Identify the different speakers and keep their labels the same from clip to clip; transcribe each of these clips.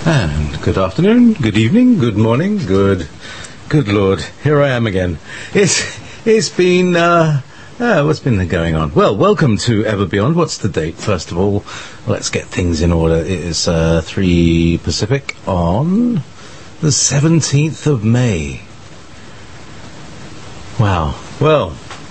Speaker 1: And good afternoon, good evening, good morning, good Lord, here I am again. It's been, what's been going on? Well, welcome to Ever Beyond. What's the date? First of all, let's get things in order. It is 3 Pacific on the 17th of May. Wow. Well,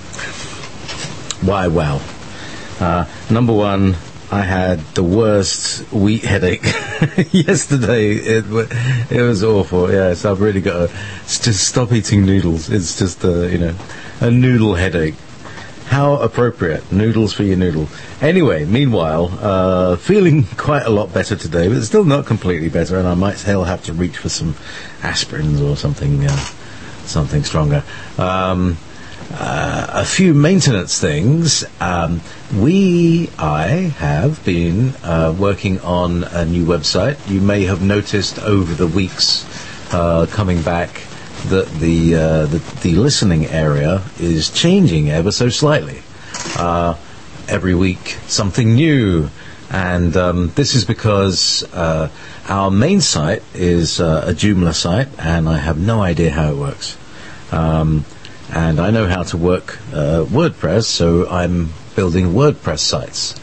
Speaker 1: why wow? Number one, I had the worst wheat headache yesterday. It was awful. Yes, I've really got to just stop eating noodles. It's just a noodle headache. How appropriate. Noodles for your noodle. Anyway, meanwhile, feeling quite a lot better today, but still not completely better, and I might still have to reach for some aspirins or something stronger. A few maintenance things. I have been working on a new website. You may have noticed over the weeks coming back that the listening area is changing ever so slightly. Every week, something new. And this is because our main site is a Joomla site, and I have no idea how it works. And I know how to work WordPress, so I'm building WordPress sites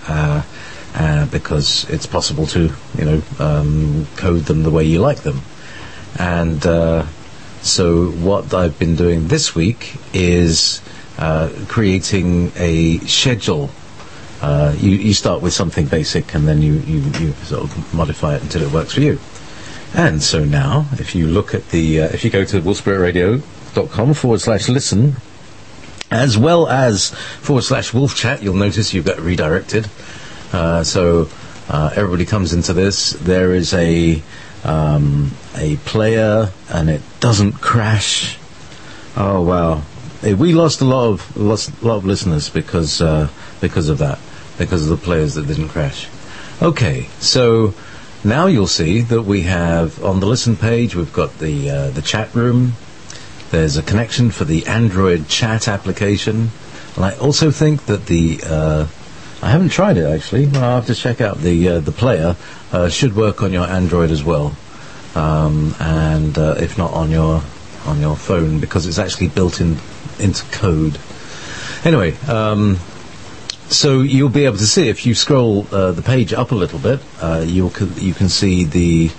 Speaker 1: because it's possible to, code them the way you like them. And so what I've been doing this week is creating a schedule. You start with something basic, and then you sort of modify it until it works for you. And so now, if you look at if you go to wolfspiritradio.com/listen, as well as /wolf chat, you'll notice you've got redirected. So everybody comes into this. There is a player, and it doesn't crash. Oh wow! We lost a lot of listeners because of that, because of the players that didn't crash. Okay, so now you'll see that we have on the listen page, we've got the chat room. There's a connection for the Android chat application. And I also think that I haven't tried it actually. I'll have to check out the player. Should work on your Android as well. And if not on your phone, because it's actually built into code. Anyway, so you'll be able to see, if you scroll the page up a little bit, you can see the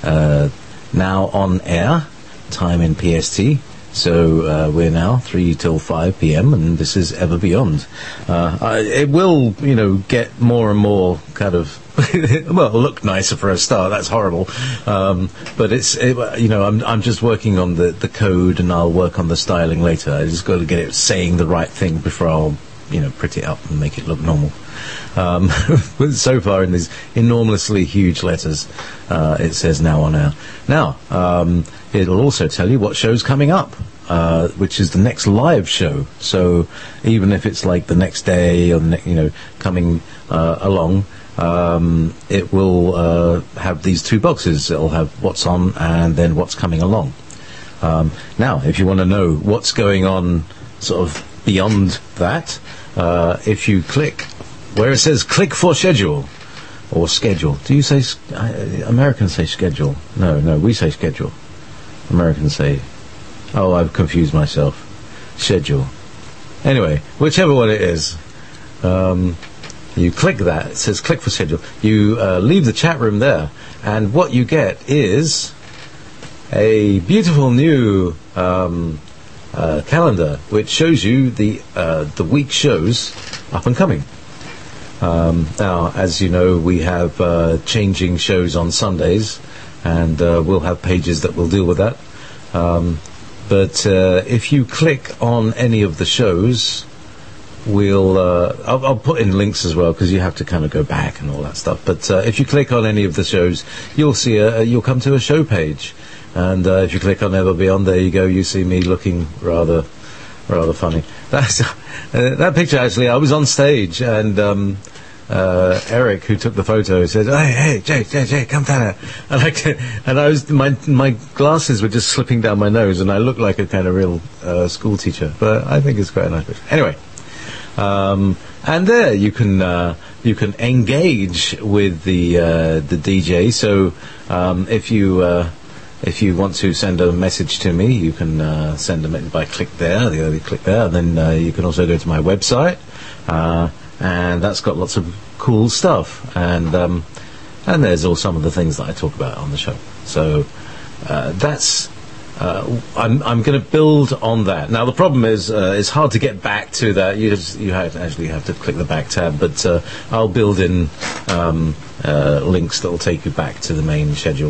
Speaker 1: now on air time in PST. So we're now 3 till 5 p.m. and this is Ever Beyond. It will, get more and more kind of look nicer for a start. That's horrible, but I'm just working on the code, and I'll work on the styling later. I just got to get it saying the right thing before I'll print it up and make it look normal. But so far in these enormously huge letters, it says now on air. Now, it'll also tell you what show's coming up, which is the next live show. So even if it's like the next day or coming along, it will have these two boxes. It'll have what's on and then what's coming along. Now, if you want to know what's going on sort of beyond that, if you click where it says click for schedule or schedule. Do you say Americans say schedule? No, we say schedule. Americans say, oh, I've confused myself, schedule. Anyway, whichever one it is, you click that. It says click for schedule. You leave the chat room there, and what you get is a beautiful new calendar, which shows you the week shows up and coming. Now, as you know, we have changing shows on Sundays, and we'll have pages that will deal with that. But if you click on any of the shows, I'll put in links as well, because you have to kind of go back and all that stuff. But if you click on any of the shows, you'll see you'll come to a show page. And if you click on Ever Beyond, there you go. You see me looking rather funny. That picture, actually, I was on stage, and Eric, who took the photo, said, "Hey, Jay, come down here." And I was my glasses were just slipping down my nose, and I looked like a kind of real school teacher. But I think it's quite a nice picture. Anyway, and there you can you can engage with the DJ. So if you want to send a message to me, you can send them by click there. You click there, and then you can also go to my website, and that's got lots of cool stuff. And there's all some of the things that I talk about on the show. So that's. I'm going to build on that. Now the problem is it's hard to get back to that. You actually have to click the back tab, but I'll build in links that will take you back to the main schedule,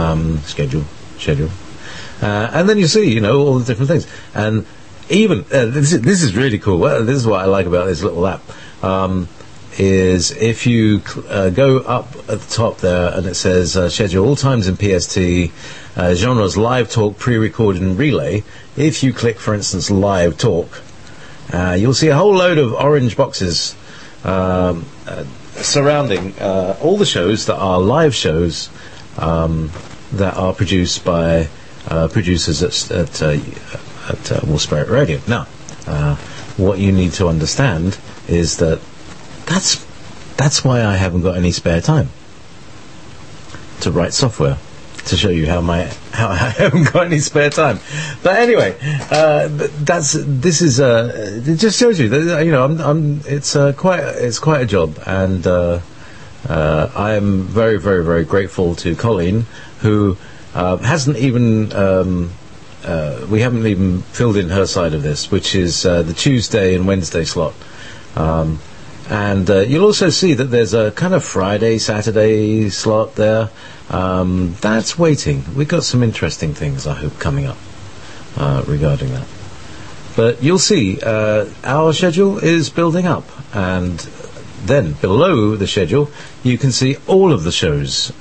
Speaker 1: and then you see, all the different things. And even this is really cool. Well, this is what I like about this little app. Is if you go up at the top there and it says schedule all times in PST, genres live talk, pre-recorded and relay. If you click, for instance, live talk, you'll see a whole load of orange boxes surrounding all the shows that are live shows that are produced by producers at Wolf Spirit Radio. Now, what you need to understand is that that's why I haven't got any spare time to write software to show you how I haven't got any spare time. But anyway, it just shows you that it's quite a job, and I am very, very, very grateful to Colleen, who hasn't even we haven't even filled in her side of this, which is the Tuesday and Wednesday slot. And you'll also see that there's a kind of Friday, Saturday slot there. That's waiting. We've got some interesting things, I hope, coming up regarding that. But you'll see our schedule is building up. And then below the schedule, you can see all of the shows.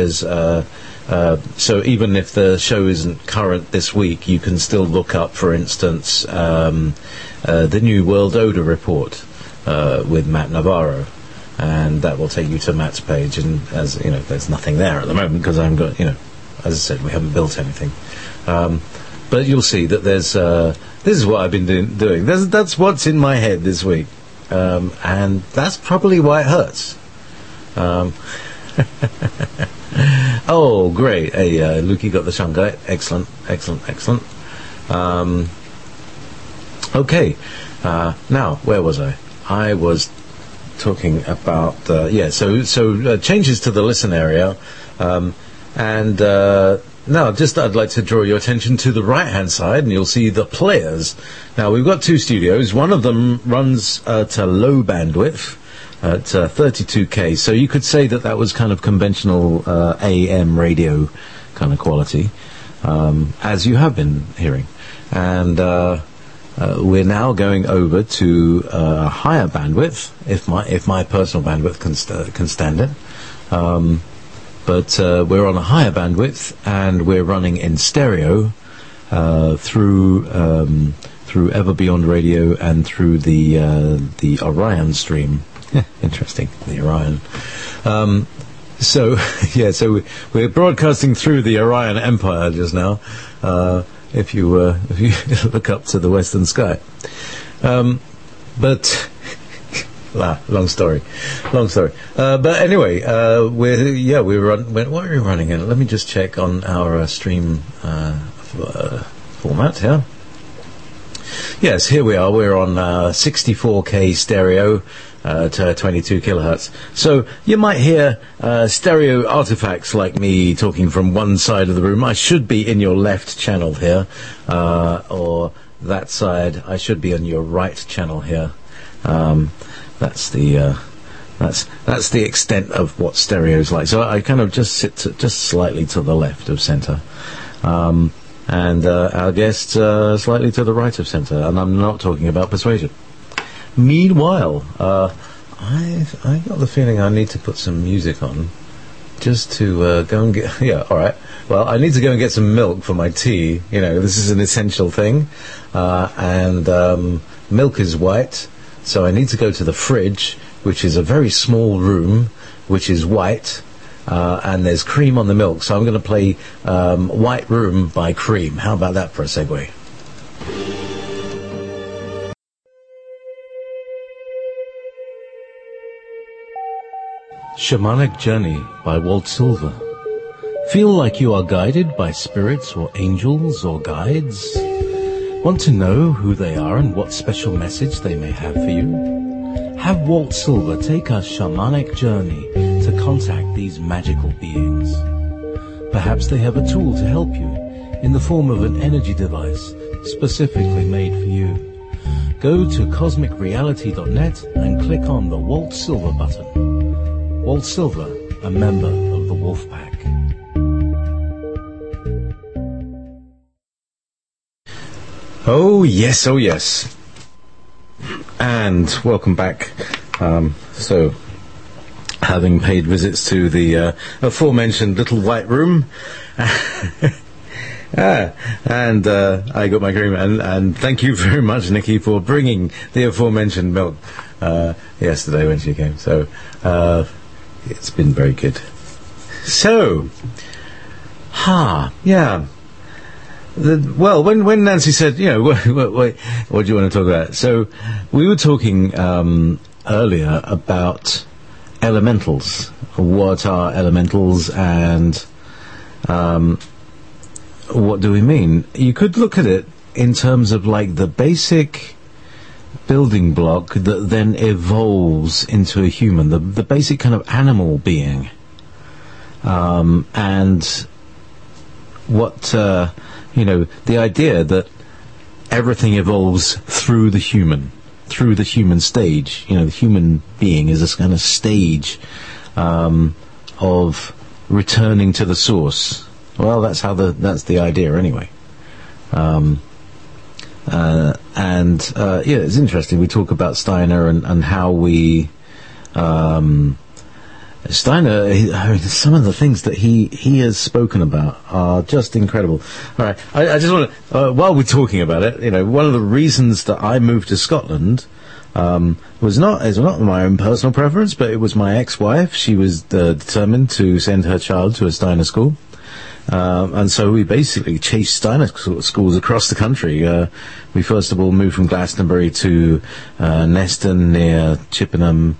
Speaker 1: So even if the show isn't current this week, you can still look up, for instance, the New World Order report. With Matt Navarro, and that will take you to Matt's page. And as you know, there's nothing there at the moment because I haven't got, as I said, we haven't built anything. But you'll see that there's this is what I've been doing. That's what's in my head this week, and that's probably why it hurts. Oh, great! Hey, Lukey got the Shanghai. Excellent. Okay, now where was I? I was talking about so changes to the listen area, and now I'd like to draw your attention to the right hand side, and you'll see the players. Now we've got two studios. One of them runs at a low bandwidth at 32K, so you could say that was kind of conventional AM radio kind of quality, as you have been hearing, and we're now going over to higher bandwidth, if my personal bandwidth can stand it. But we're on a higher bandwidth, and we're running in stereo through Ever Beyond Radio and through the Orion stream. Interesting, the Orion. So we're broadcasting through the Orion Empire just now. If you look up to the western sky, but long story. But anyway, what are we running in? Let me just check on our stream format here. Yes, here we are. We're on 64K stereo to 22 kilohertz. So you might hear stereo artifacts like me talking from one side of the room. I should be in your left channel here, or that side. I should be on your right channel here. That's the extent of what stereo is like. So I kind of just sit just slightly to the left of center. And our guest slightly to the right of centre, and I'm not talking about Persuasion. Meanwhile, I got the feeling I need to put some music on, just to go and get... Yeah, all right. Well, I need to go and get some milk for my tea. You know, this is an essential thing. And milk is white, so I need to go to the fridge, which is a very small room, which is white. And there's Cream on the Milk, so I'm going to play White Room by Cream. How about that for a segue? Shamanic Journey by Walt Silver. Feel like you are guided by spirits or angels or guides? Want to know who they are and what special message they may have for you? Have Walt Silver take a shamanic journey to contact these magical beings. Perhaps they have a tool to help you in the form of an energy device specifically made for you. Go to cosmicreality.net and click on the Walt Silver button. Walt Silver, a member of the Wolf Pack. Oh yes, oh yes. And welcome back. So, having paid visits to the aforementioned little white room, and I got my cream, and thank you very much, Nikki, for bringing the aforementioned milk yesterday when she came. So, it's been very good. So, yeah. Well, when Nancy said, you know, what do you want to talk about? So, we were talking earlier about elementals. What are elementals, and what do we mean? You could look at it in terms of like the basic building block that then evolves into a human, the basic kind of animal being, and what the idea that everything evolves through the human stage. You know, the human being is this kind of stage of returning to the source. Well, that's the idea anyway. It's interesting. We talk about Steiner and how we Steiner, some of the things that he has spoken about are just incredible. All right, I just want to, while we're talking about it, you know, one of the reasons that I moved to Scotland was not my own personal preference, but it was my ex-wife. She was determined to send her child to a Steiner school. And so we basically chased Steiner schools across the country. We first of all moved from Glastonbury to Neston near Chippenham,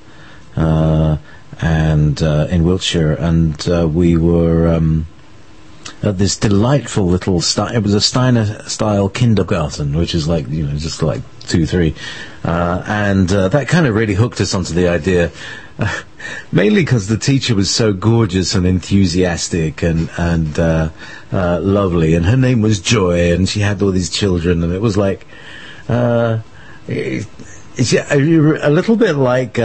Speaker 1: and in Wiltshire, and we were at this delightful little it was a Steiner-style kindergarten, which is like, you know, just like 2-3, and that kind of really hooked us onto the idea, mainly because the teacher was so gorgeous and enthusiastic and lovely, and her name was Joy, and she had all these children, and it was like it's a little bit like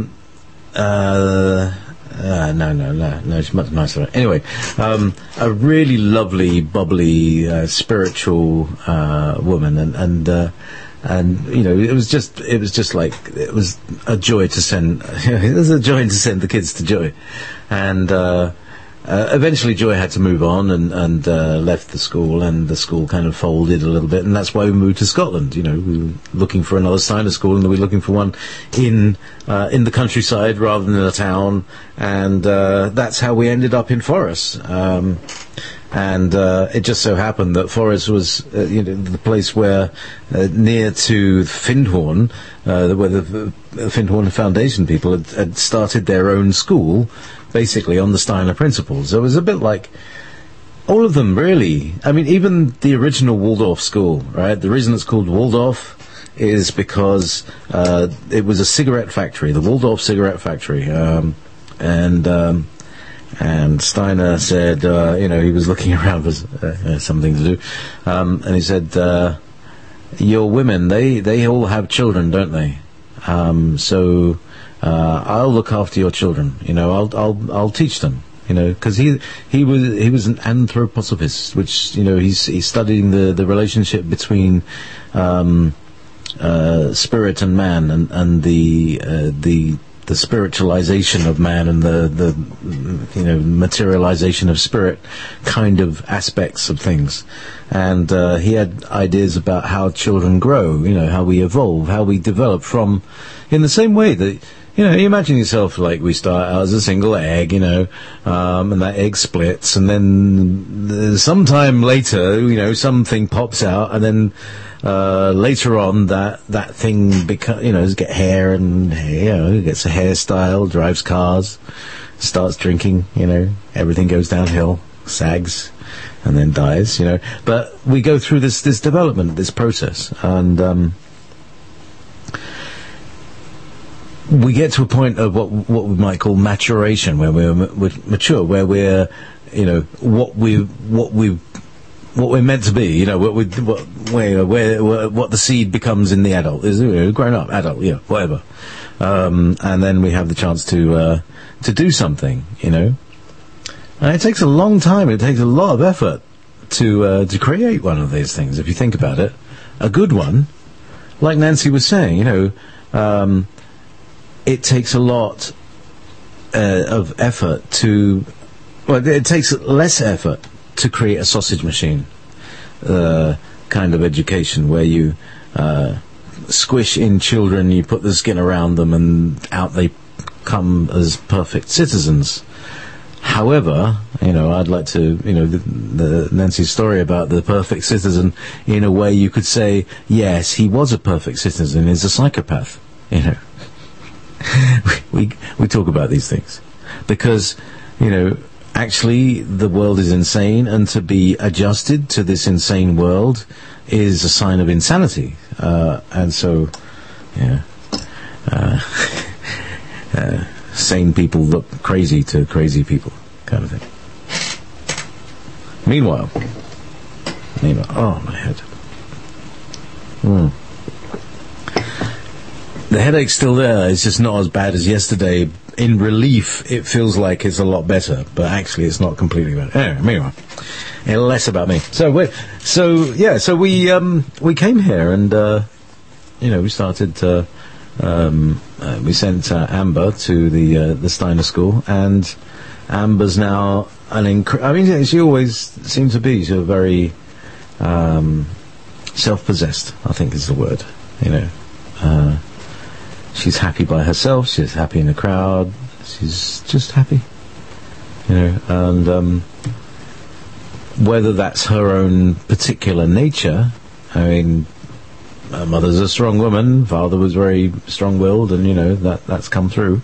Speaker 1: no, she's much nicer. Anyway, a really lovely, bubbly, spiritual woman, and you know, it was just like, it was a joy to send. It was a joy to send the kids to Joy, and eventually Joy had to move on and left the school, and the school kind of folded a little bit, and that's why we moved to Scotland. You know, we were looking for another Steiner school, and we were looking for one in the countryside rather than in a town, and that's how we ended up in Forres. And it just so happened that Forres was, the place where, near to Findhorn, where the Findhorn Foundation people had started their own school, basically on the Steiner principles. So it was a bit like all of them, really. I mean, even the original Waldorf school, right? The reason it's called Waldorf is because it was a cigarette factory, the Waldorf cigarette factory, and Steiner said, he was looking around for something to do, and he said, your women, they all have children, don't they? So I'll look after your children. You know, I'll teach them. You know, because he was an anthroposophist, which, you know, he's studying the relationship between spirit and man, and the spiritualization of man, and the materialization of spirit kind of aspects of things. And he had ideas about how children grow, you know, how we evolve, how we develop from, in the same way that, you imagine yourself like we start out as a single egg, and that egg splits, and then sometime later, something pops out, and then later on that thing get hair, and gets a hairstyle, drives cars, starts drinking, everything goes downhill, sags, and then dies, But we go through this development, this process, and we get to a point of what we might call maturation, where we're mature, where we're, what we're meant to be, what the seed becomes in the adult is, grown up adult, whatever, and then we have the chance to do something, and it takes a long time. It takes a lot of effort to create one of these things. If you think about it, a good one, like Nancy was saying, it takes a lot of effort to. Well, it takes less effort to create a sausage machine kind of education, where you squish in children, you put the skin around them, and out they come as perfect citizens. However, I'd like to, the Nancy's story about the perfect citizen, in a way you could say, yes, he was a perfect citizen, he's a psychopath, we talk about these things because, actually the world is insane, and to be adjusted to this insane world is a sign of insanity, and so, sane people look crazy to crazy people, kind of thing. Meanwhile, oh, my head. The headache's still there. It's just not as bad as yesterday. In relief, it feels like it's a lot better, but actually it's not completely better. Anyway, meanwhile, less about me. So we came here, and we started. We sent Amber to the Steiner School, and Amber's now she always seemed to be. She's very self-possessed, I think is the word. She's happy by herself. She's happy in the crowd. She's just happy, and whether that's her own particular nature. Her mother's a strong woman. Father was very strong-willed, and that's come through.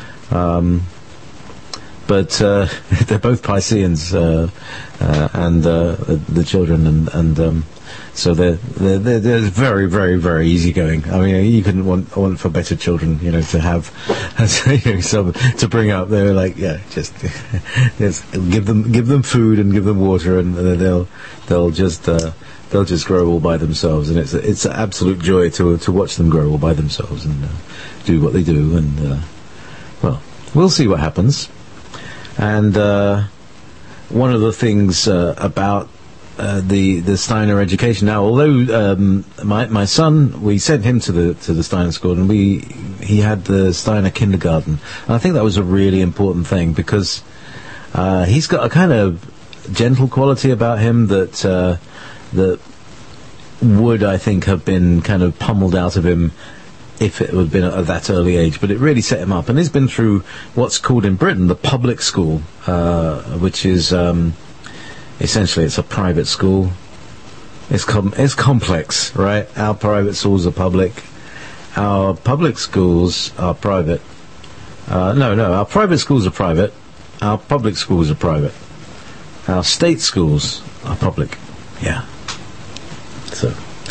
Speaker 1: But they're both Pisceans, and the children, and so they're very, very, very easygoing. You couldn't want for better children, to have, to bring up. They're like, just give them food and give them water, and they'll just grow all by themselves, and it's an absolute joy to watch them grow all by themselves and do what they do, and we'll see what happens. And one of the things about the Steiner education now, although my son, we sent him to the Steiner school, and he had the Steiner kindergarten, and I think that was a really important thing, because he's got a kind of gentle quality about him that would, I think, have been kind of pummeled out of him if it had been at that early age, but it really set him up. And he's been through what's called in Britain the public school, which is essentially it's a private school. It's complex, right? Our private schools are public. Our public schools are private. Our private schools are private. Our public schools are private. Our state schools are public. Yeah. So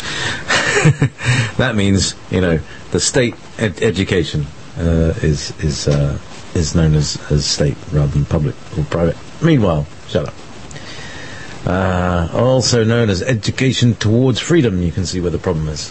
Speaker 1: that means the state education is known as state rather than public or private. Meanwhile, shut up. Also known as education towards freedom. You can see where the problem is.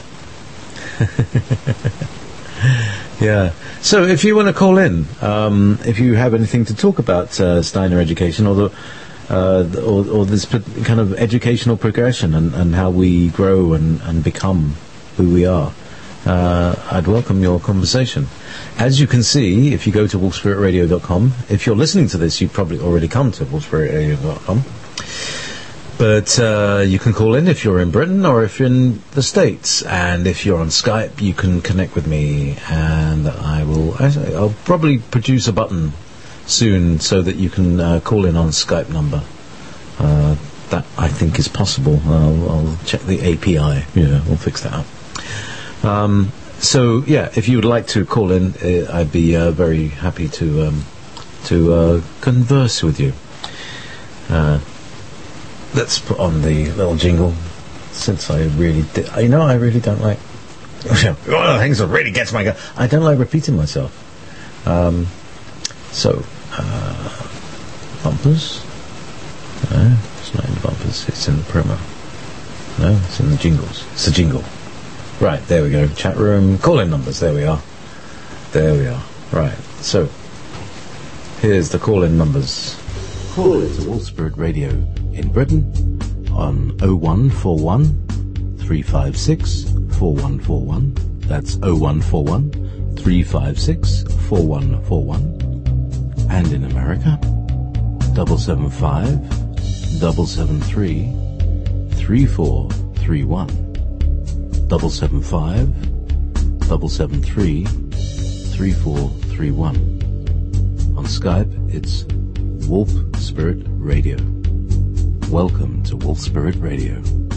Speaker 1: Yeah. So if you want to call in, if you have anything to talk about Steiner education or this kind of educational progression and how we grow and become who we are, I'd welcome your conversation. As you can see, if you go to wolfspiritradio.com, if you're listening to this, you've probably already come to wolfspiritradio.com. But you can call in if you're in Britain or if you're in the States, and if you're on Skype, you can connect with me, and I'll probably produce a button soon so that you can call in on Skype number. That I think is possible. I'll check the API. Yeah, we'll fix that up. So yeah, if you would like to call in, I'd be very happy to converse with you. Let's put on the little jingle, since I really don't like. Things that really gets my. I don't like repeating myself. Bumpers. No, it's not in the bumpers. It's in the promo. No, it's in the jingles. It's the jingle. Right, there we go. Chat room, call-in numbers. There we are. Right, so here's the call-in numbers. Call in to Wolf Spirit Radio in Britain on 0141 356 4141. That's 0141 356 4141. And in America, 775 773 3431. 775 773 3431. On Skype, it's Wolf Spirit Radio. Welcome to Wolf Spirit Radio.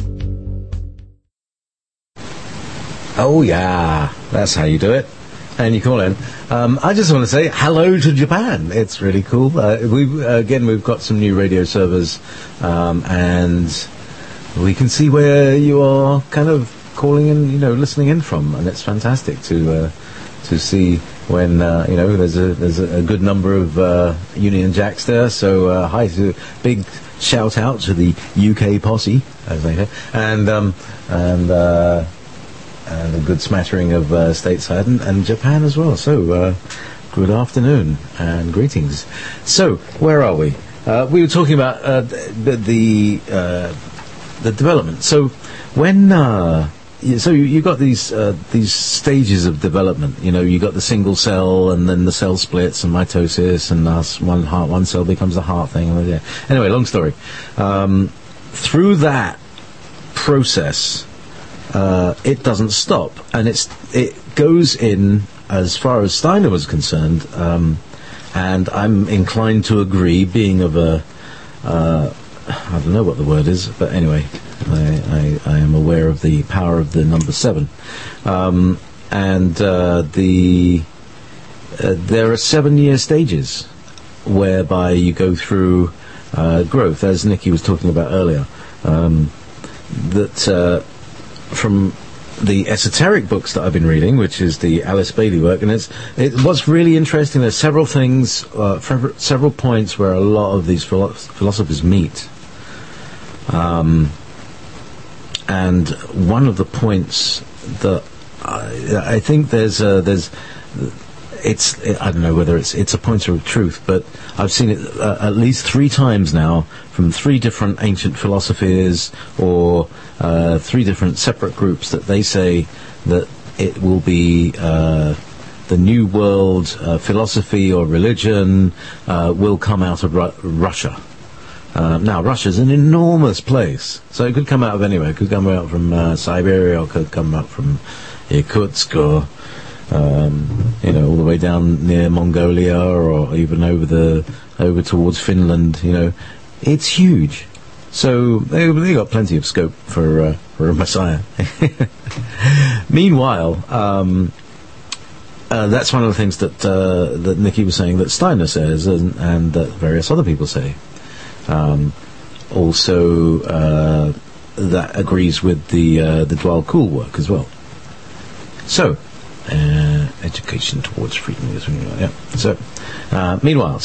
Speaker 1: Oh yeah, that's how you do it. And you call in. I just want to say hello to Japan. It's really cool. We've got some new radio servers, and we can see where you are kind of calling in, listening in from, and it's fantastic to see when there's a good number of Union Jacks there. So big shout out to the UK posse, as they say, and a good smattering of stateside and Japan as well. So good afternoon and greetings. So where are we? We were talking about the development. So when you got these stages of development. You got the single cell, and then the cell splits, and mitosis, and one cell becomes a heart thing. Anyway, long story. Through that process, it doesn't stop, and it goes in as far as Steiner was concerned, and I'm inclined to agree, being of a I don't know what the word is, but anyway, I am aware of the power of the number 7, and there are 7-year stages whereby you go through growth, as Nikki was talking about earlier. From the esoteric books that I've been reading, which is the Alice Bailey work, and what's really interesting. There's several things, several points where a lot of these philosophers meet. And one of the points that I think I don't know whether it's a pointer of truth, but I've seen it at least 3 times now from 3 different ancient philosophies, or 3 different separate groups, that they say that it will be the New World philosophy or religion will come out of Russia. Now, Russia's an enormous place, so it could come out of anywhere. It could come out from Siberia, or it could come out from Irkutsk, or all the way down near Mongolia, or even over towards Finland. It's huge. So they got plenty of scope for a messiah. Meanwhile, that's one of the things that Nikki was saying, that Steiner says, and that various other people say. Also, that agrees with the Dwal Kul work as well. So, education towards freedom. Yeah. So, meanwhile,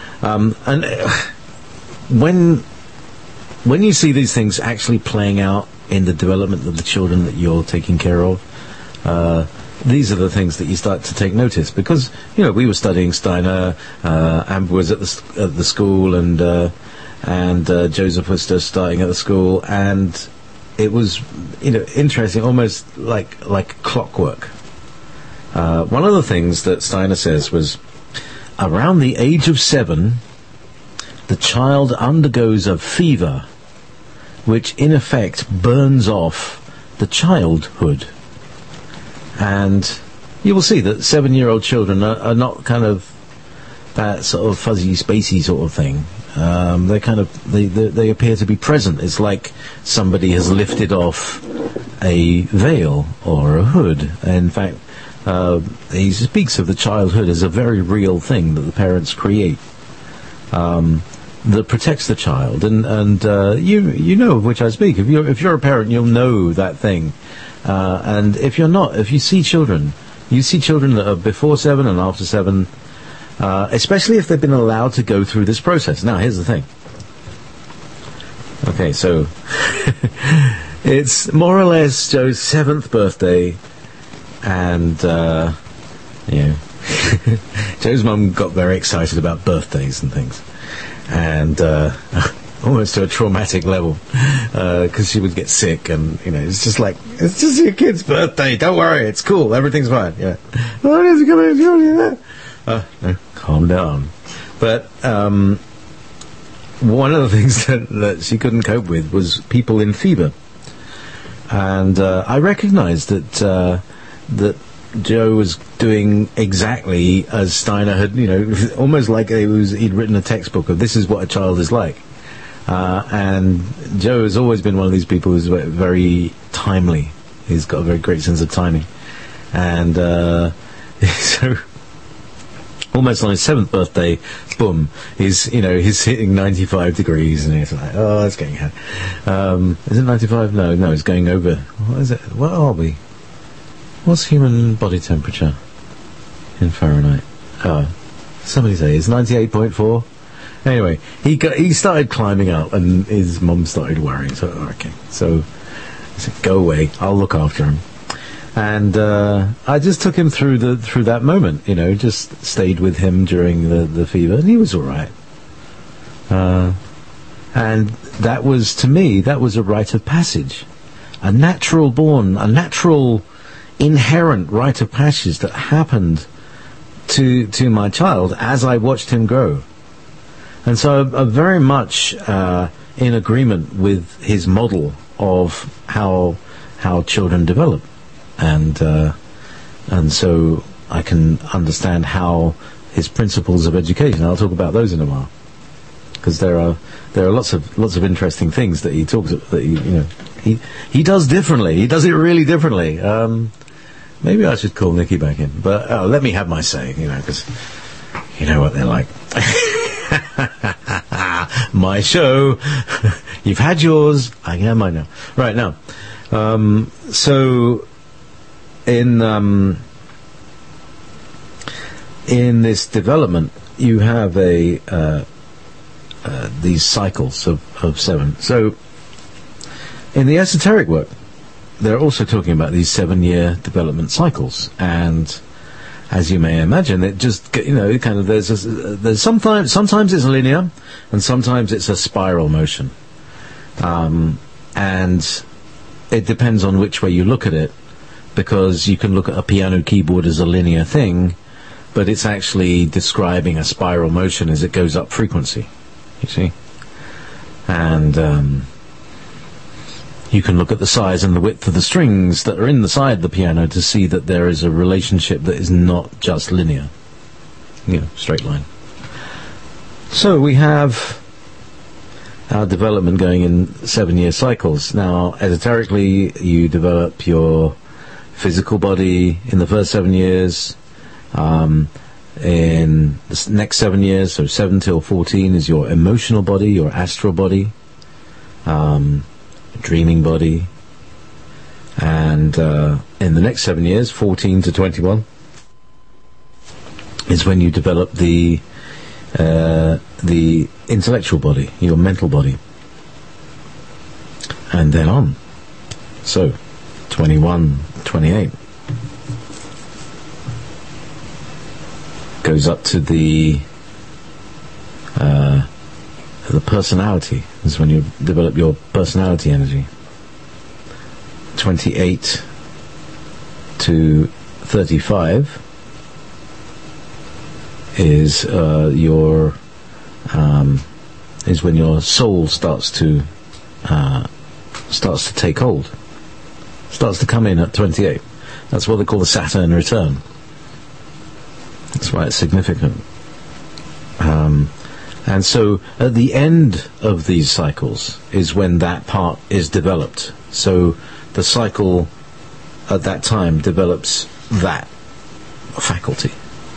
Speaker 1: when you see these things actually playing out in the development of the children that you're taking care of, these are the things that you start to take notice, because we were studying Steiner, Amber was at the school, and Joseph was still starting at the school, and it was interesting, almost like clockwork. One of the things that Steiner says was, around the age of 7, the child undergoes a fever which in effect burns off the childhood. And you will see that 7-year-old children are not kind of that sort of fuzzy, spacey sort of thing. They appear to be present. It's like somebody has lifted off a veil or a hood. In fact, he speaks of the childhood as a very real thing that the parents create, that protects the child. And you know of which I speak. If you're a parent, you'll know that thing. And if you're not, if you see children that are before 7 and after 7, especially if they've been allowed to go through this process. Now, here's the thing. Okay, so it's more or less Joe's 7th birthday, and Joe's mum got very excited about birthdays and things, and almost to a traumatic level, because she would get sick, and it's just like, it's just your kid's birthday, don't worry, it's cool, everything's fine. Yeah. Oh, it is coming, no, calm down. But one of the things that she couldn't cope with was people in fever, and I recognised that Joe was doing exactly as Steiner had, almost like he'd written a textbook of this is what a child is like. And Joe has always been one of these people who's very timely. He's got a very great sense of timing. And so almost on his 7th birthday, boom, he's hitting 95 degrees, and he's like, oh, that's getting hot. Is it 95? No, it's going over. What is it? What are we? What's human body temperature in Fahrenheit? Somebody say it's 98.4. Anyway, he started climbing up, and his mum started worrying. So okay, so I said, "Go away, I'll look after him." And I just took him through that moment. Just stayed with him during the fever, and he was all right. And that was, to me, that was a rite of passage, a natural inherent rite of passage that happened to my child as I watched him grow. And so I'm very much in agreement with his model of how children develop, and so I can understand how his principles of education. I'll talk about those in a while, because there are lots of interesting things that he talks that he does differently. He does it really differently. Maybe I should call Nikki back in, but let me have my say, because you know what they're like. My show. You've had yours. I can have mine now. Right now. So in this development, you have these cycles of 7. So in the esoteric work, they're also talking about these 7-year development cycles, and as you may imagine, it just kind of there's sometimes it's linear, and sometimes it's a spiral motion, and it depends on which way you look at it, because you can look at a piano keyboard as a linear thing, but it's actually describing a spiral motion as it goes up frequency. You see, and you can look at the size and the width of the strings that are in the side of the piano to see that there is a relationship that is not just linear, straight line. So we have our development going in 7-year cycles. Now, esoterically, you develop your physical body in the first 7 years. In the next 7 years, so 7 till 14, is your emotional body, your astral body. Dreaming body, and in the next 7 years, 14 to 21, is when you develop the intellectual body, your mental body, and then on. So 21, 28 goes up to the personality. Is when you develop your personality energy. 28 to 35 is is when your soul starts to starts to take hold, starts to come in at 28. That's what they call the Saturn return. That's why it's significant. And so at the end of these cycles is when that part is developed. So the cycle at that time develops that faculty.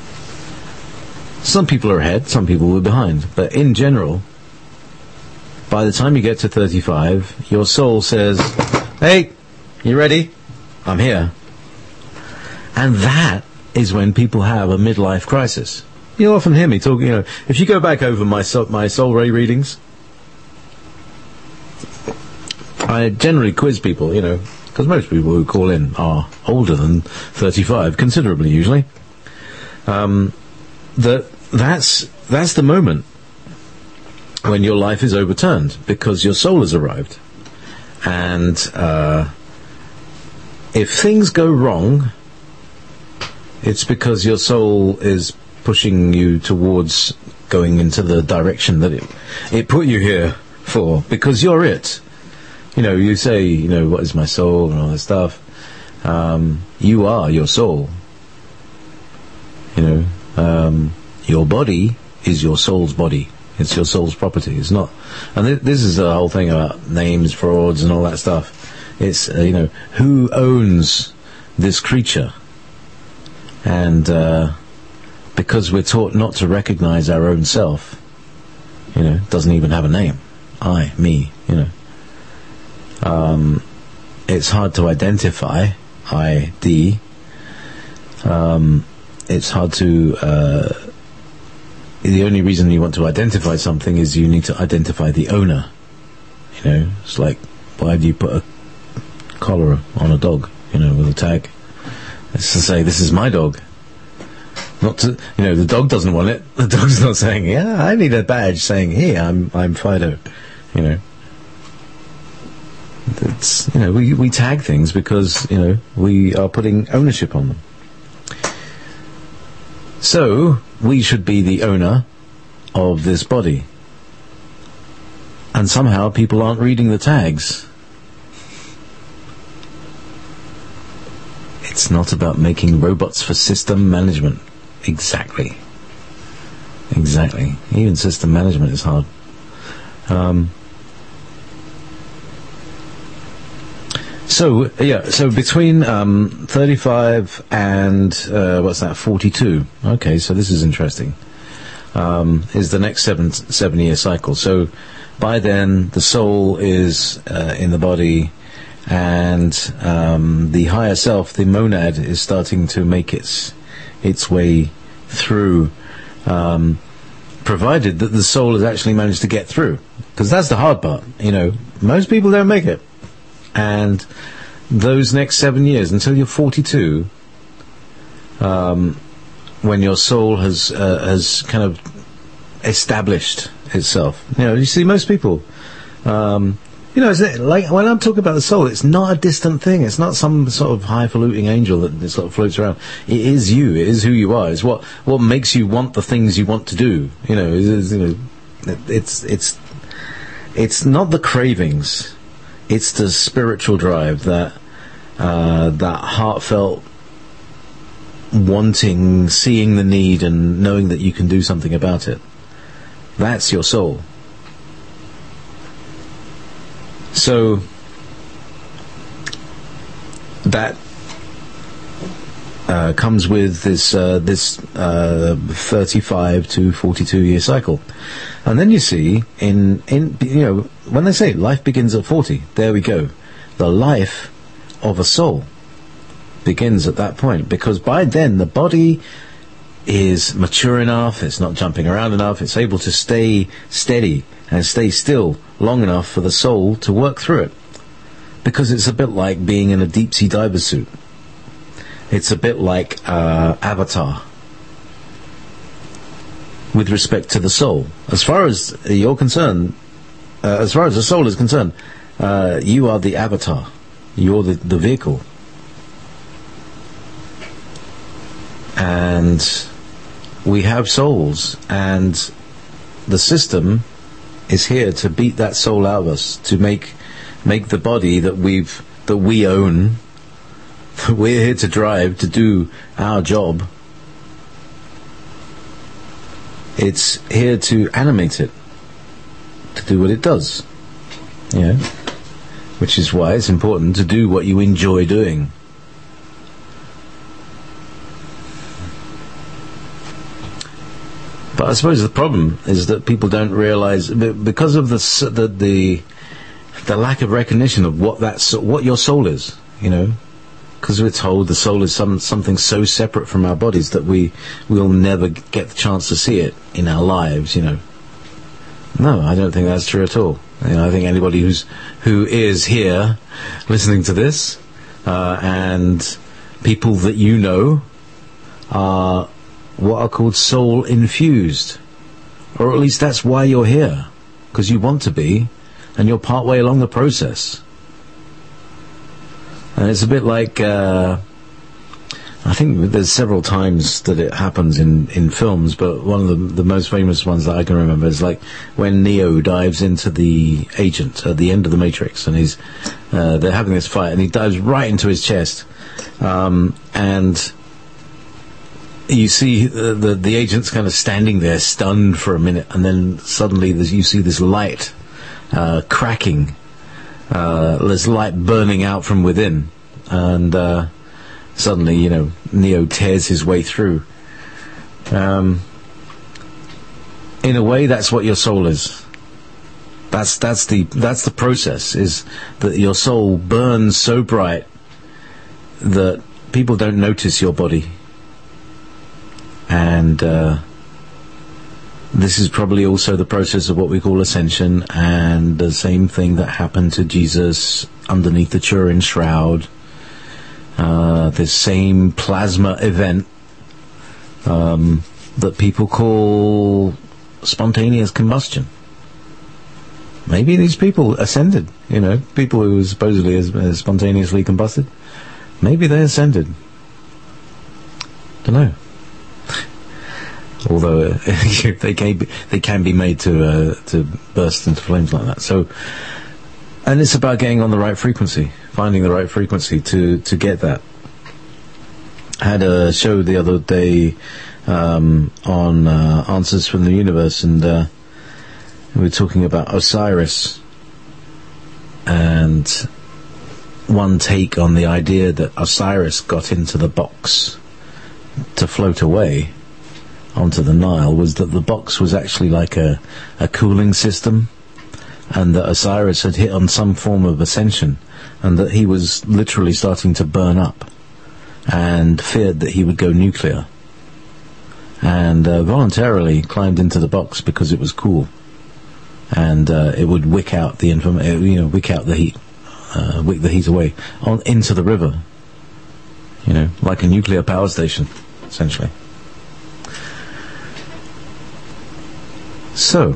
Speaker 1: Some people are ahead, some people are behind, but in general, by the time you get to 35, your soul says, "Hey, you ready? I'm here." And that is when people have a midlife crisis. You'll often hear me talk, if you go back over my soul ray readings, I generally quiz people, because most people who call in are older than 35, considerably usually. That's the moment when your life is overturned, because your soul has arrived. And if things go wrong, it's because your soul is pushing you towards going into the direction that it put you here for, because you're it. You say, what is my soul and all that stuff. You are your soul. Your body is your soul's body. It's your soul's property. It's not. And this is the whole thing about names, frauds, and all that stuff. It's, who owns this creature? And because we're taught not to recognize our own self, it doesn't even have a name. I, me, it's hard to identify. I-D. It's hard to... the only reason you want to identify something is you need to identify the owner. It's like, why do you put a collar on a dog, with a tag? It's to say, this is my dog. Not to, the dog doesn't want it. The dog's not saying, yeah, I need a badge saying, here, I'm Fido. It's, we tag things because, we are putting ownership on them. So, we should be the owner of this body. And somehow people aren't reading the tags. It's not about making robots for system management. Exactly. Even system management is hard. So between 35 and 42. Okay, so this is interesting. Is the next 7-year cycle. So by then the soul is in the body, and the higher self, the monad, is starting to make its way through, provided that the soul has actually managed to get through, because that's the hard part. Most people don't make it. And those next 7 years, until you're 42, when your soul has kind of established itself. You see, most people, like when I'm talking about the soul, it's not a distant thing. It's not some sort of highfalutin angel that sort of floats around. It is you. It is who you are. It's what makes you want the things you want to do. It's not the cravings. It's the spiritual drive, that heartfelt wanting, seeing the need and knowing that you can do something about it. That's your soul. So that comes with this 35 to 42 year cycle. And then you see in when they say life begins at 40, there we go. The life of a soul begins at that point, because by then the body is mature enough, it's not jumping around enough, it's able to stay steady and stay still long enough for the soul to work through it. Because it's a bit like being in a deep sea diver suit. It's a bit like Avatar with respect to the soul. As far as you're concerned, as far as the soul is concerned, you are the avatar. You're the vehicle. And we have souls, and the system is here to beat that soul out of us, to make make the body that we own, that we're here to drive, to do our job. It's here to animate it, to do what it does. Which is why it's important to do what you enjoy doing. But I suppose the problem is that people don't realise, because of the lack of recognition of what your soul is. Because we're told the soul is something so separate from our bodies that we'll never get the chance to see it in our lives. No, I don't think that's true at all. I think anybody who is here listening to this, and people that you know, are what are called soul infused, or at least that's why you're here, because you want to be, and you're part way along the process. And it's a bit like, I think there's several times that it happens in films, but one of the most famous ones that I can remember is like when Neo dives into the agent at the end of the Matrix, and they're having this fight, and he dives right into his chest, and you see the agent's kind of standing there stunned for a minute, and then suddenly you see this light cracking, this light burning out from within, and suddenly, Neo tears his way through. In a way, that's what your soul is. That's the process, is that your soul burns so bright that people don't notice your body. And this is probably also the process of what we call ascension, and the same thing that happened to Jesus underneath the Turin shroud. This same plasma event that people call spontaneous combustion. Maybe these people ascended, people who supposedly spontaneously combusted. Maybe they ascended. Don't know. Although they can be made to burst into flames like that. So, and it's about getting on the right frequency, finding the right frequency to get that. I had a show the other day on Answers from the Universe, and we were talking about Osiris, and one take on the idea that Osiris got into the box to float away onto the Nile was that the box was actually like a cooling system, and that Osiris had hit on some form of ascension, and that he was literally starting to burn up and feared that he would go nuclear, and voluntarily climbed into the box because it was cool, and it would wick out the wick out the heat, wick the heat away into the river, like a nuclear power station, essentially. So,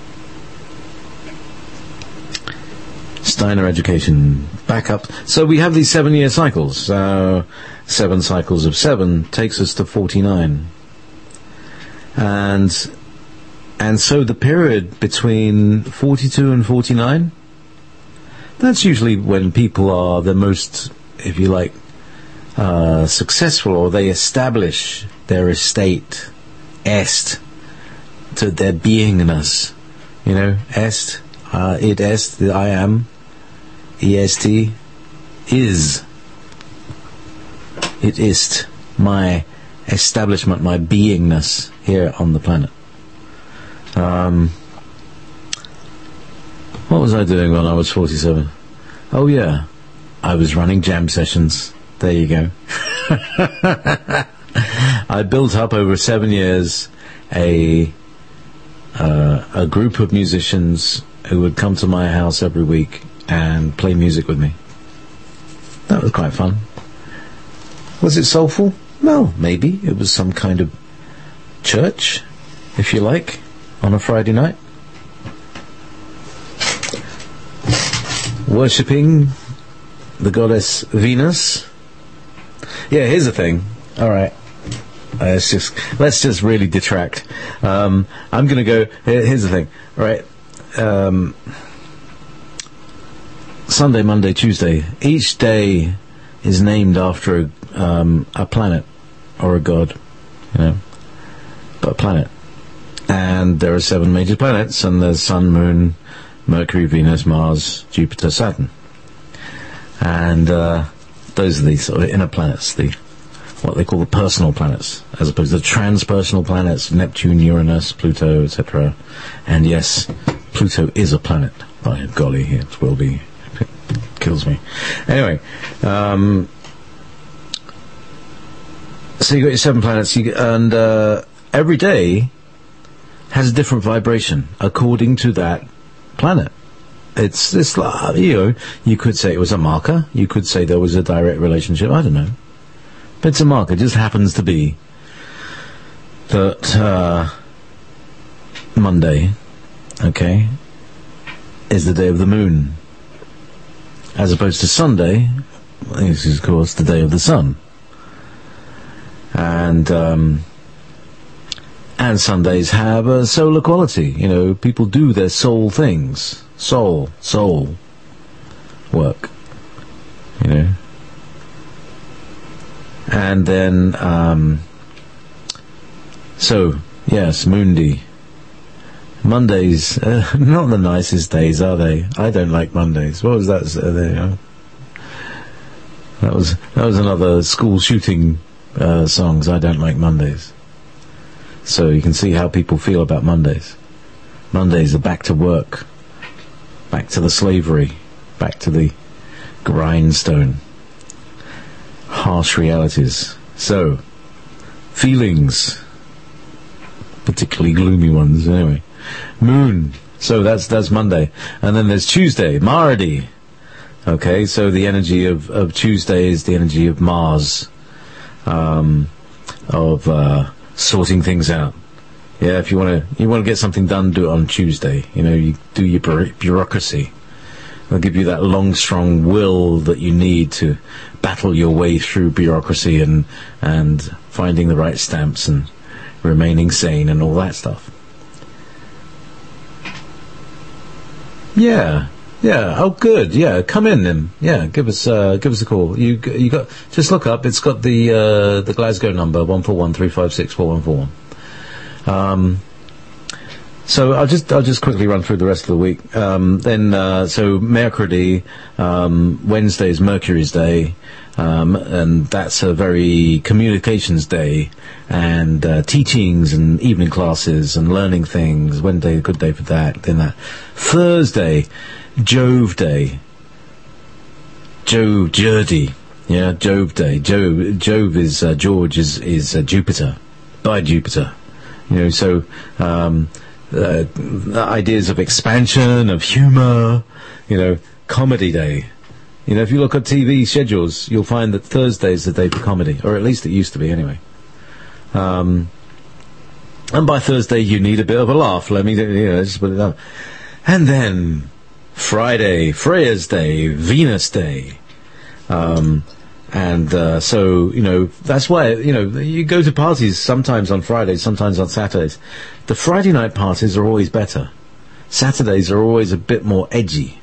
Speaker 1: Steiner education, back up. So we have these 7-year cycles. 7 cycles of 7 takes us to 49. And so the period between 42 and 49, that's usually when people are the most, if you like, successful, or they establish their est, to their beingness, est, id est, the I am, est, is, it ist, my establishment, my beingness here on the planet. What was I doing when I was 47? Oh yeah, I was running jam sessions. There you go. I built up over 7 years a group of musicians who would come to my house every week and play music with me. That was quite fun. Was it soulful? No, maybe. It was some kind of church, if you like, on a Friday night. Worshipping the goddess Venus. Yeah, here's the thing. Alright. Let's just really detract. I'm going to go. Here's the thing, right? Sunday, Monday, Tuesday. Each day is named after a planet or a god, but a planet. And there are 7 major planets, and there's Sun, Moon, Mercury, Venus, Mars, Jupiter, Saturn. And those are the sort of inner planets, what they call the personal planets, as opposed to the transpersonal planets, Neptune, Uranus, Pluto, etc. And yes, Pluto is a planet. By golly, it will be. It kills me. Anyway, so you got your 7 planets, and every day has a different vibration according to that planet. It's like, you could say it was a marker. You could say there was a direct relationship. I don't know. But it's a marker. It just happens to be that Monday, okay, is the day of the moon, as opposed to Sunday, this is, of course, the day of the sun. And Sundays have a solar quality. People do their soul things. Soul work. And then, so, yes, Mundi. Mondays, not the nicest days, are they? I don't like Mondays. What was that? That was another school shooting songs. I don't like Mondays. So you can see how people feel about Mondays. Mondays are back to work, back to the slavery, back to the grindstone, harsh realities. So, feelings, particularly gloomy ones. Anyway, moon. So that's Monday, and then there's Tuesday, Mardi. Okay, so the energy of Tuesday is the energy of Mars, sorting things out. Yeah, if you want to get something done, do it on Tuesday. You do your bureaucracy. They'll give you that long, strong will that you need to battle your way through bureaucracy and finding the right stamps and remaining sane and all that stuff. Yeah. Oh, good. Yeah, come in then. Yeah, give us a call. You got, just look up. It's got the Glasgow number 141-356-4141. So I'll just quickly run through the rest of the week. So Mercredi, Wednesday is Mercury's day, and that's a very communications day, and teachings and evening classes and learning things. Wednesday, a good day for that. Then that Thursday, Jove Day. Jove Day. Jove is George is Jupiter, by Jupiter. So ideas of expansion, of humour, comedy day. If you look at TV schedules, you'll find that Thursday is the day for comedy, or at least it used to be anyway. And by Thursday you need a bit of a laugh. Let me, just put it up. And then Friday, Freya's Day, Venus Day. So, that's why, you go to parties sometimes on Fridays, sometimes on Saturdays. The Friday night parties are always better. Saturdays are always a bit more edgy.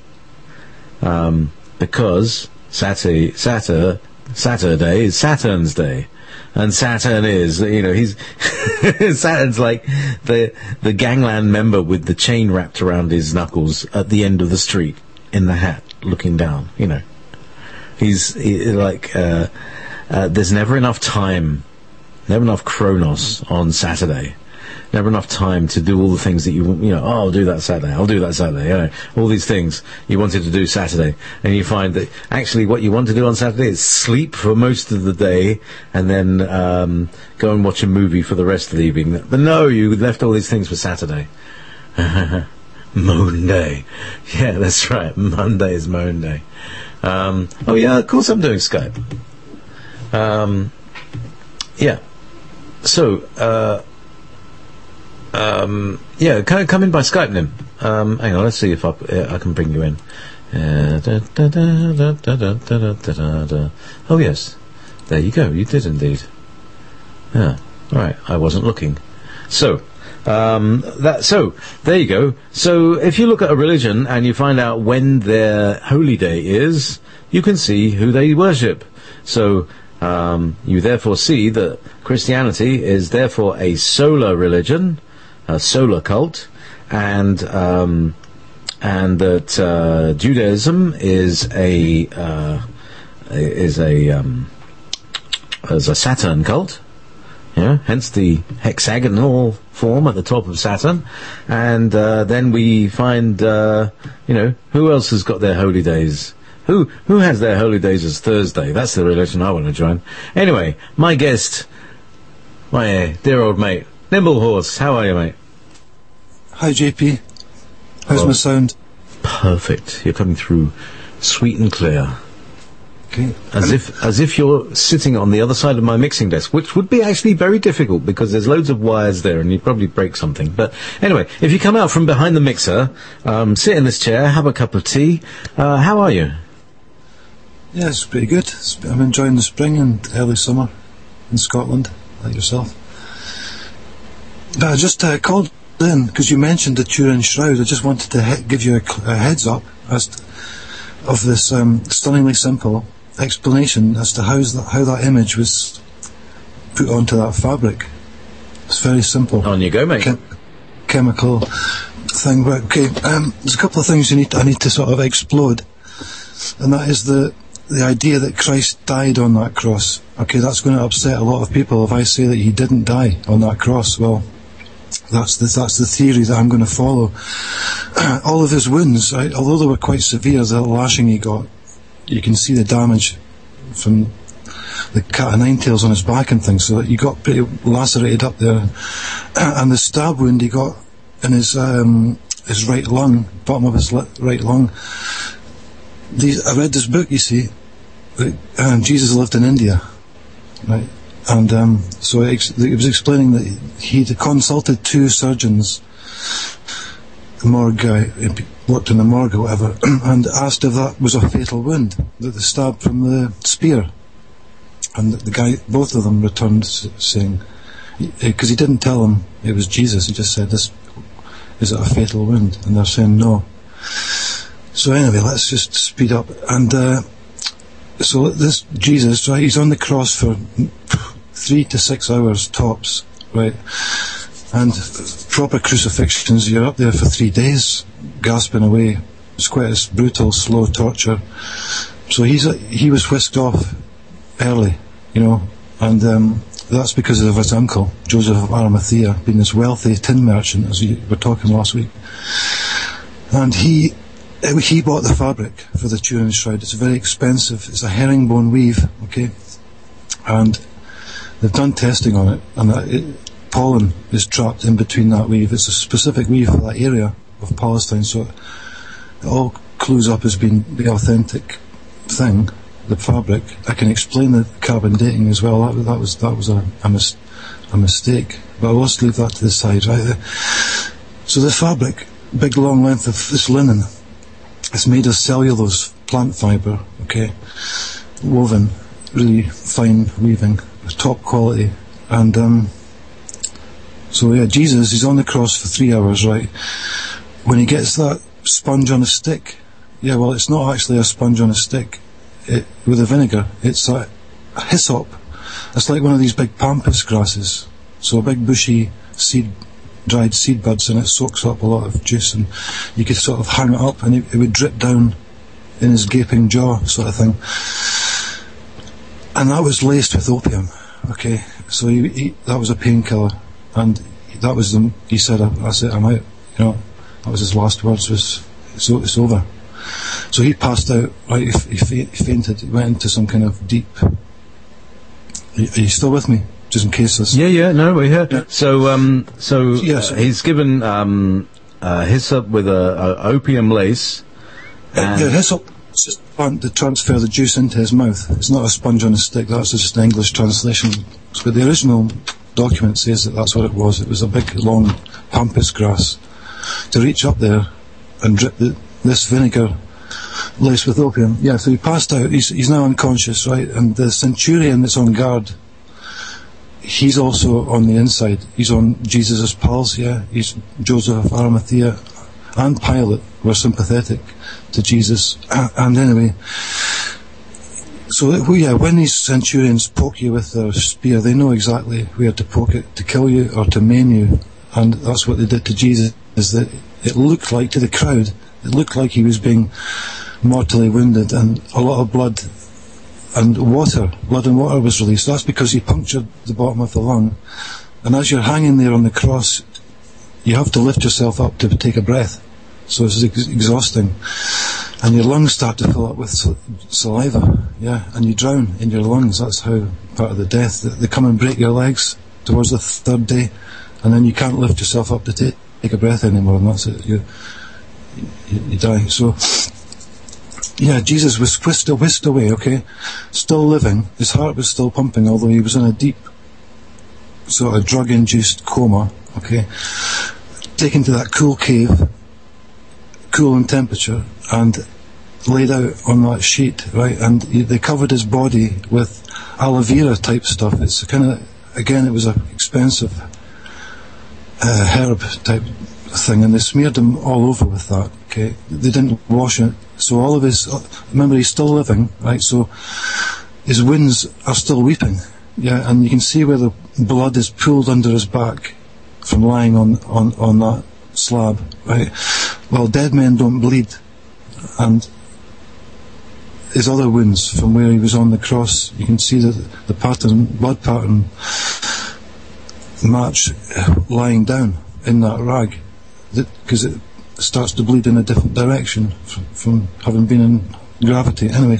Speaker 1: Because Saturday is Saturn's day. And Saturn is, he's, Saturn's like the gangland member with the chain wrapped around his knuckles at the end of the street in the hat, looking down, He's there's never enough time, never enough chronos on Saturday. Never enough time to do all the things that I'll do that Saturday, all these things you wanted to do Saturday, and you find that actually what you want to do on Saturday is sleep for most of the day and then go and watch a movie for the rest of the evening. But no, you left all these things for Saturday. Moon Day. Yeah, that's right, Monday is Moon Day. Oh yeah, of course I'm doing Skype. Yeah. So, come in by Skype then. Hang on, let's see if I can bring you in. Oh yes, there you go. You did indeed. Yeah. All right. I wasn't looking. So, So there you go. So if you look at a religion and you find out when their holy day is, you can see who they worship. So you therefore see that Christianity is therefore a solar religion, a solar cult, and that Judaism is a Saturn cult. Yeah, hence the hexagonal form at the top of Saturn. And then we find, who else has got their holy days? Who has their holy days as Thursday? That's the religion I want to join. Anyway, my guest, my dear old mate, Nimble Horse. How are you, mate?
Speaker 2: Hi, JP. How's my sound?
Speaker 1: Perfect. You're coming through sweet and clear.
Speaker 2: Okay.
Speaker 1: As if you're sitting on the other side of my mixing desk, which would be actually very difficult because there's loads of wires there and you'd probably break something. But anyway, if you come out from behind the mixer, sit in this chair, have a cup of tea. How are you?
Speaker 2: Yeah, it's pretty good. I'm enjoying the spring and early summer in Scotland, like yourself. But I just called in because you mentioned the Turin Shroud. I just wanted to give you a heads up of this stunningly simple explanation as to how that image was put onto that fabric. It's very simple.
Speaker 1: On you go, mate.
Speaker 2: Chemical thing. Right, okay, there's a couple of things I need to sort of explode, and that is the idea that Christ died on that cross. Okay, that's going to upset a lot of people if I say that he didn't die on that cross. Well, that's the theory that I'm going to follow. All of his wounds, although they were quite severe, the lashing he got, you can see the damage from the cat o' nine tails on his back and things, so he got pretty lacerated up there. And the stab wound he got in his right lung, bottom of his right lung. I read this book, you see, Jesus lived in India, right? And so it was explaining that he'd consulted two surgeons, the morgue guy, worked in the morgue or whatever, and asked if that was a fatal wound, that the stab from the spear. And the guy, both of them returned saying, because he didn't tell them it was Jesus, he just said, is it a fatal wound? And they're saying no. So anyway, let's just speed up. And so this Jesus, right, he's on the cross for 3 to 6 hours tops, right? And proper crucifixions, you're up there for 3 days, gasping away. It's quite a brutal, slow torture. So he was whisked off early, and that's because of his uncle, Joseph of Arimathea, being this wealthy tin merchant, as we were talking last week. And he bought the fabric for the Turin Shroud. It's very expensive. It's a herringbone weave, okay? And they've done testing on it, and pollen is trapped in between that weave. It's a specific weave for that area of Palestine, so it all clues up as being the authentic thing, the fabric. I can explain the carbon dating as well. That was a mistake, but I'll just leave that to the side, right there. So the fabric, big long length of this linen, it's made of cellulose plant fibre, okay, woven, really fine weaving, top quality. And so yeah, Jesus, he's on the cross for 3 hours, right? When he gets that sponge on a stick, yeah, well, it's not actually a sponge on a stick with a vinegar, it's a hyssop. It's like one of these big pampas grasses, so a big bushy dried seed buds, and it soaks up a lot of juice, and you could sort of hang it up and it would drip down in his gaping jaw, sort of thing. And that was laced with opium, okay? So that was a painkiller, and that was he said, I said, I'm out, that was his last words, it's over. So he passed out, right? He fainted, he went into some kind of deep. Are you still with me? Just in case this.
Speaker 1: Yeah, no, we're here.
Speaker 2: Yeah.
Speaker 1: So he's given hyssop with a opium lace.
Speaker 2: Yeah, hyssop is just a plant to transfer the juice into his mouth. It's not a sponge on a stick. That's just an English translation. But the original document says that that's what it was. It was a big, long pampas grass to reach up there and drip this vinegar laced with opium. Yeah, so he passed out. He's now unconscious, right? And the centurion that's on guard he's also on the inside. He's on Jesus' pals, yeah. He's Joseph of Arimathea and Pilate were sympathetic to Jesus. And anyway, so yeah, when these centurions poke you with their spear, they know exactly where to poke it, to kill you or to maim you. And that's what they did to Jesus, is that it looked like, to the crowd, it looked like he was being mortally wounded, and a lot of blood and water was released. That's because he punctured the bottom of the lung. And as you're hanging there on the cross, you have to lift yourself up to take a breath. So it's exhausting. And your lungs start to fill up with saliva, yeah, and you drown in your lungs. That's how part of the death. They come and break your legs towards the third day, and then you can't lift yourself up to take a breath anymore, and that's it. You die. So, yeah, Jesus was whisked away, okay, still living. His heart was still pumping, although he was in a deep sort of drug-induced coma, okay, taken to that cool cave, cool in temperature, and laid out on that sheet, right, and they covered his body with aloe vera type stuff. It's kind of, again, it was an expensive herb type thing, and they smeared him all over with that, okay. They didn't wash it, so all of his, remember, he's still living, right, so his wounds are still weeping, yeah, and you can see where the blood is pooled under his back from lying on that slab, right. Well, dead men don't bleed, and his other wounds from where he was on the cross, you can see the pattern, blood pattern match lying down in that rag, because it starts to bleed in a different direction from having been in gravity. Anyway,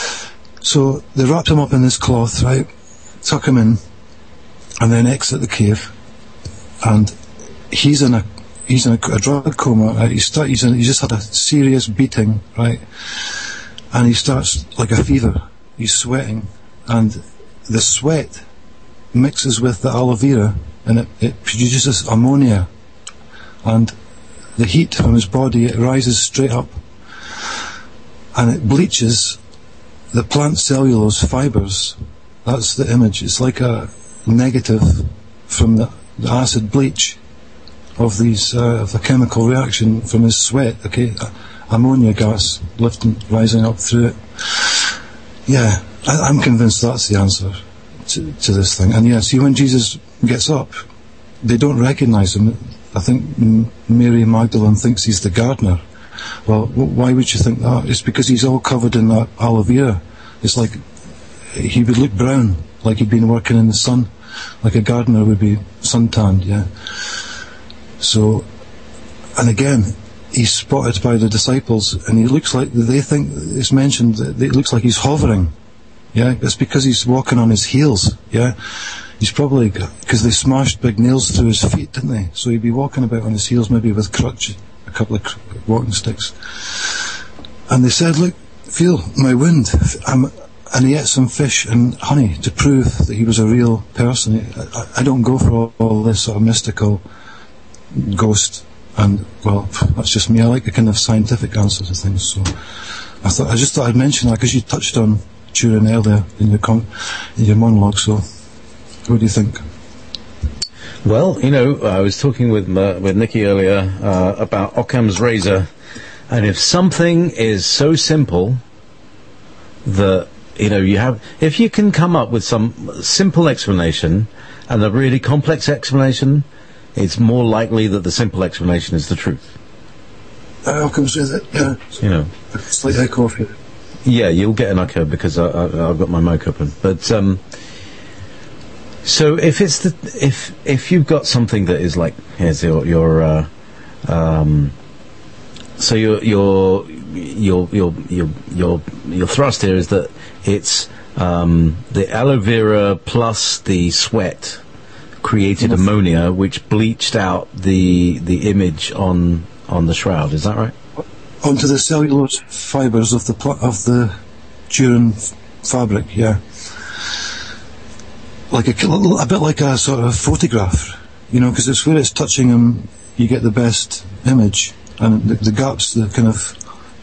Speaker 2: so they wrapped him up in this cloth, right, tuck him in, and then exit the cave, and he's in a drug coma. Right? He just had a serious beating, right, and he starts like a fever. He's sweating, and the sweat mixes with the aloe vera, and it produces ammonia, and the heat from his body, it rises straight up, and it bleaches the plant cellulose fibers. That's the image. It's like a negative from the acid bleach of these of the chemical reaction from his sweat, okay, ammonia gas rising up through it. Yeah, I'm convinced that's the answer to this thing. And yeah, see, when Jesus gets up, they don't recognise him. I think Mary Magdalene thinks he's the gardener. Well, why would you think that? It's because he's all covered in that aloe vera. It's like he would look brown, like he'd been working in the sun, like a gardener would be suntanned, yeah. So, and again, he's spotted by the disciples, and he looks like, they think, it's mentioned, that it looks like he's hovering, yeah. It's because he's walking on his heels, yeah. He's probably, because they smashed big nails through his feet, didn't they? So he'd be walking about on his heels, maybe with a couple of walking sticks. And they said, look, feel my wound. And he ate some fish and honey to prove that he was a real person. I don't go for all this sort of mystical ghost, and, well, that's just me. I like the kind of scientific answer to things. So I just thought I'd mention that, because you touched on Turin earlier in your monologue, so what do you think?
Speaker 1: Well, I was talking with Nikki earlier about Occam's razor, and if something is so simple that if you can come up with some simple explanation and a really complex explanation, it's more likely that the simple explanation is the truth.
Speaker 2: Occam's razor, yeah. Slight echo off here.
Speaker 1: Yeah, you'll get an echo because I've got my mic open, but. So if you've got something that is like, here's your thrust here is that it's the aloe vera plus the sweat created ammonia, which bleached out the image on the shroud. Is that right?
Speaker 2: Onto the cellulose fibers of the Turin fabric, yeah. Like a bit like a sort of photograph, because it's where it's touching him, you get the best image, and the gaps, the kind of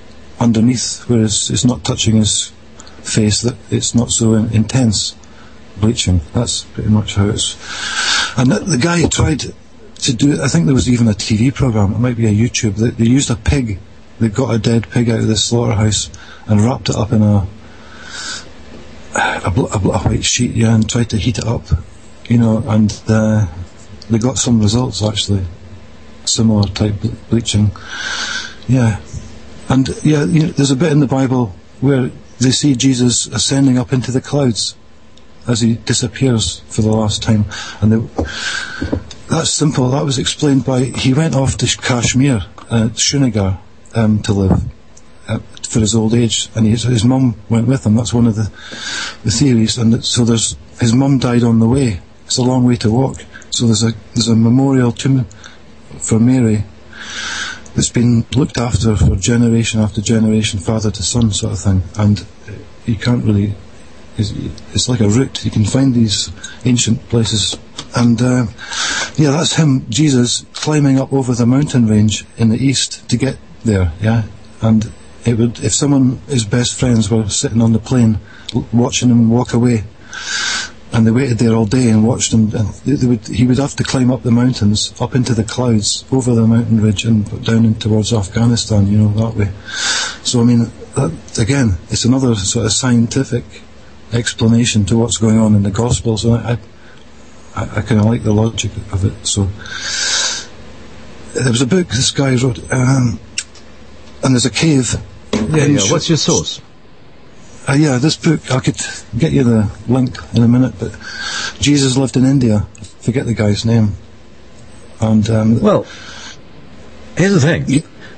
Speaker 2: underneath, where it's not touching his face, that it's not so intense. bleaching. That's pretty much how it's. And the guy tried to do. I think there was even a TV program. It might be a YouTube. They used a pig. They got a dead pig out of the slaughterhouse and wrapped it up in a white sheet, yeah, and tried to heat it up, and they got some results actually, similar type bleaching, yeah. And yeah, there's a bit in the Bible where they see Jesus ascending up into the clouds as he disappears for the last time, and that's simple. That was explained by he went off to Kashmir, Srinagar, to live for his old age, and his mum went with him. That's one of the theories. And so his mum died on the way. It's a long way to walk. So there's a memorial tomb for Mary that's been looked after for generation after generation, father to son sort of thing. And you can't really. It's like a route. You can find these ancient places. And yeah, that's him, Jesus, climbing up over the mountain range in the east to get there, yeah. And it would, if his best friends were sitting on the plane watching him walk away, and they waited there all day and watched him, and he would have to climb up the mountains, up into the clouds, over the mountain ridge, and down in towards Afghanistan, that way. So, I mean, that, again, it's another sort of scientific explanation to what's going on in the Gospels, and I kind of like the logic of it. So there was a book this guy wrote, and there's a cave.
Speaker 1: Yeah. What's your source?
Speaker 2: Yeah, this book, I could get you the link in a minute, but Jesus lived in India. I forget the guy's name. And
Speaker 1: well, here's the thing.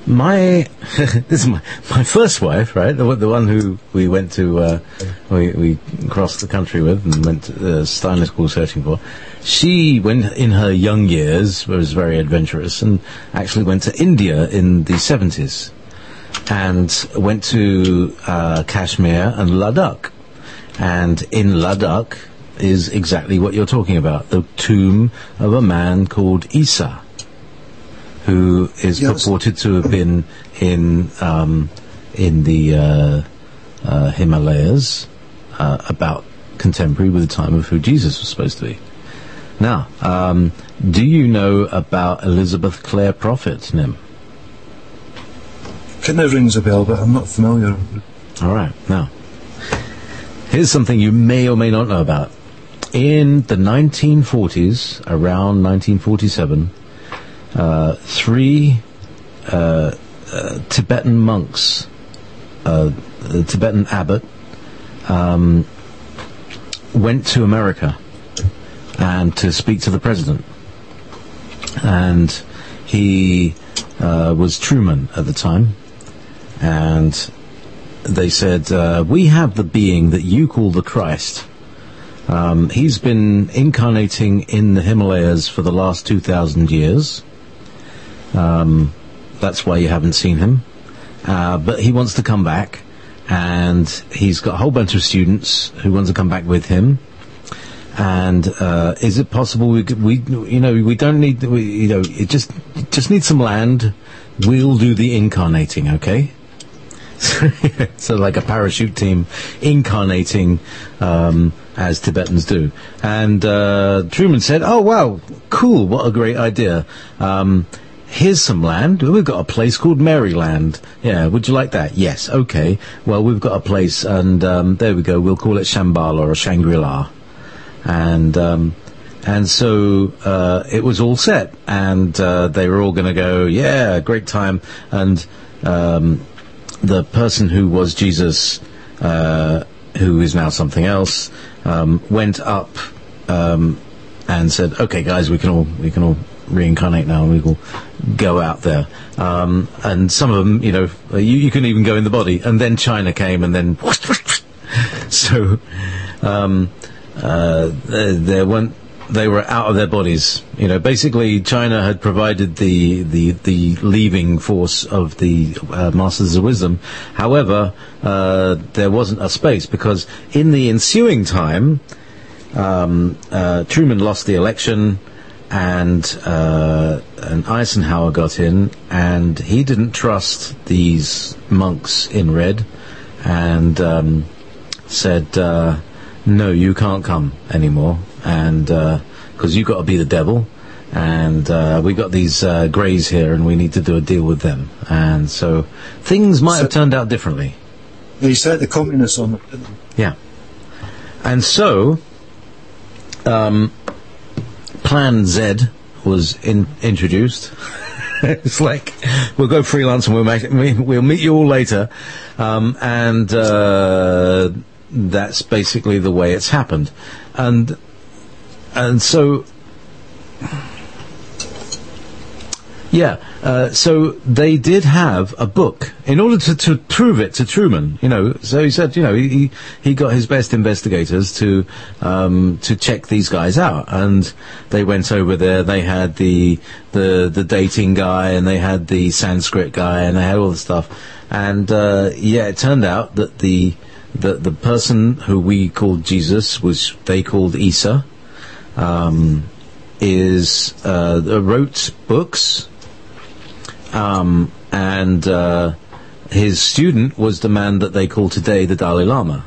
Speaker 1: This is my first wife, right? The one who we went to, we crossed the country with and went to Steiner School searching for. She went in her young years, was very adventurous, and actually went to India in the 70s, and went to Kashmir and Ladakh. And in Ladakh is exactly what you're talking about, the tomb of a man called Isa, who is purported to have been in the Himalayas, about contemporary with the time of who Jesus was supposed to be. Now, do you know about Elizabeth Clare Prophet, Nim?
Speaker 2: Kind of rings a bell, but I'm not familiar.
Speaker 1: All right. Now, here's something you may or may not know about. In the 1940s, around 1947, three Tibetan monks, the Tibetan abbot, went to America and to speak to the president. And he was Truman at the time. And they said, we have the being that you call the Christ. He's been incarnating in the Himalayas for the last 2,000 years. That's why you haven't seen him. But he wants to come back, and he's got a whole bunch of students who want to come back with him. And is it possible we don't need, it just need some land. We'll do the incarnating, okay? So like a parachute team incarnating as Tibetans do. And Truman said, oh wow, cool, what a great idea. Here's some land. We've got a place called Maryland. Yeah, would you like that? Yes, okay. Well, we've got a place, and there we go, we'll call it Shambhala or Shangri-La. And so it was all set, and they were all going to go, yeah, great time. And the person who was Jesus, who is now something else, went up and said, okay guys, we can all reincarnate now, and we will go out there. And some of them, you can even go in the body. And then China came, and then so they were out of their bodies. Basically China had provided the leaving force of the Masters of Wisdom. However, there wasn't a space, because in the ensuing time, Truman lost the election, and Eisenhower got in, and he didn't trust these monks in red, and said, no, you can't come anymore, and because you've got to be the devil, and we got these greys here, and we need to do a deal with them. And so things might have turned out differently.
Speaker 2: He set the communists on it, didn't he?
Speaker 1: Yeah. And so Plan Z was introduced. It's like, we'll go freelance and we'll meet you all later, and that's basically the way it's happened, and so so they did have a book in order to prove it to Truman, so he said, he got his best investigators to check these guys out, and they went over there. They had the dating guy, and they had the Sanskrit guy, and they had all the stuff, and it turned out that the person who we called Jesus, which they called Isa, wrote books, and his student was the man that they call today the Dalai Lama,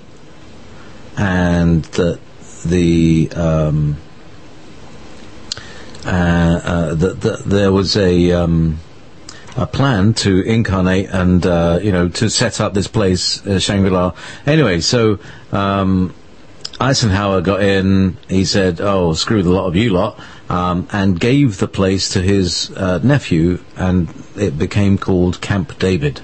Speaker 1: and that there was a plan to incarnate and to set up this place, Shangri-La. Anyway, so Eisenhower got in. He said, "Oh, screw the lot of you lot," and gave the place to his nephew, and it became called Camp David.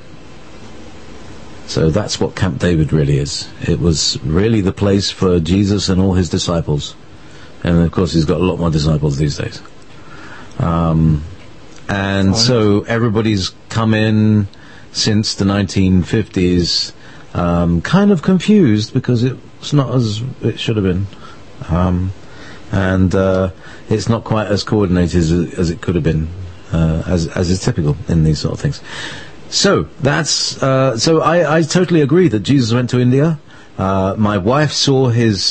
Speaker 1: So that's what Camp David really is. It was really the place for Jesus and all his disciples, and of course he's got a lot more disciples these days. So everybody's come in since the 1950s, kind of confused because it's not as it should have been, and it's not quite as coordinated as it could have been, as is typical in these sort of things. So that's I totally agree that Jesus went to India. My wife saw his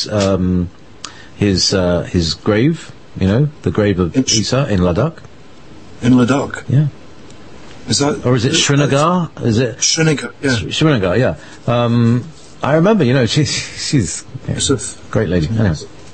Speaker 1: grave, the grave of Isa in Ladakh.
Speaker 2: In Ladakh?
Speaker 1: Yeah.
Speaker 2: Is that...
Speaker 1: Or is it Srinagar? Is it...
Speaker 2: Srinagar, yeah.
Speaker 1: Srinagar, yeah. I remember, she's a great lady. Anyway.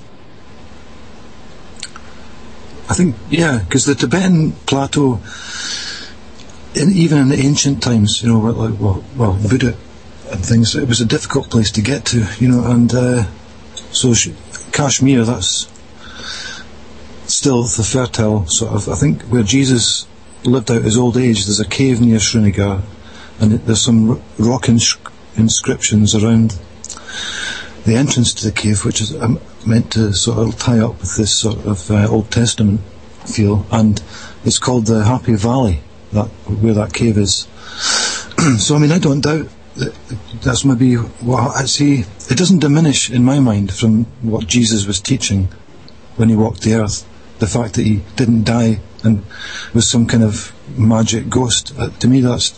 Speaker 2: I think, because the Tibetan plateau, even in the ancient times, Buddha and things, it was a difficult place to get to, and so Kashmir, that's still the fertile sort of, I think, where Jesus lived out his old age. There's a cave near Srinagar, and there's some rock inscriptions around the entrance to the cave, which is meant to sort of tie up with this sort of Old Testament feel, and it's called the Happy Valley, where that cave is. So I don't doubt that's maybe what I see. It doesn't diminish in my mind from what Jesus was teaching when he walked the earth, the fact that he didn't die and was some kind of magic ghost. To me, that's